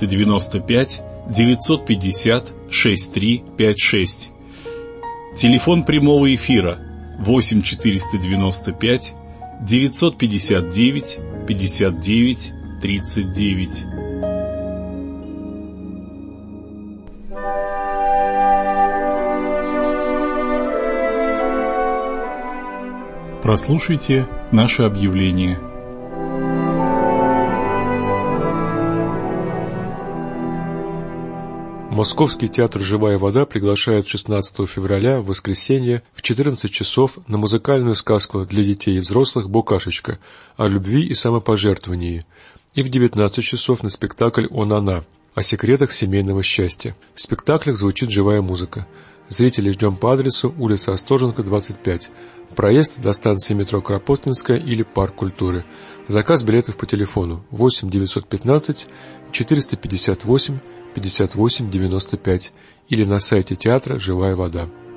495 950 6356. Телефон прямого эфира 8 495 959 59 39. Прослушайте наше объявление. Московский театр «Живая вода» приглашает 16 февраля, в воскресенье, в 14 часов на музыкальную сказку для детей и взрослых «Букашечка» о любви и самопожертвовании, и в 19 часов на спектакль «Онана» о секретах семейного счастья. В спектаклях звучит живая музыка. Зрителей ждем по адресу улица Остоженко, 25. Проезд до станции метро Кропоткинская или Парк культуры. Заказ билетов по телефону 8 915 458 58 95 или на сайте театра «Живая вода».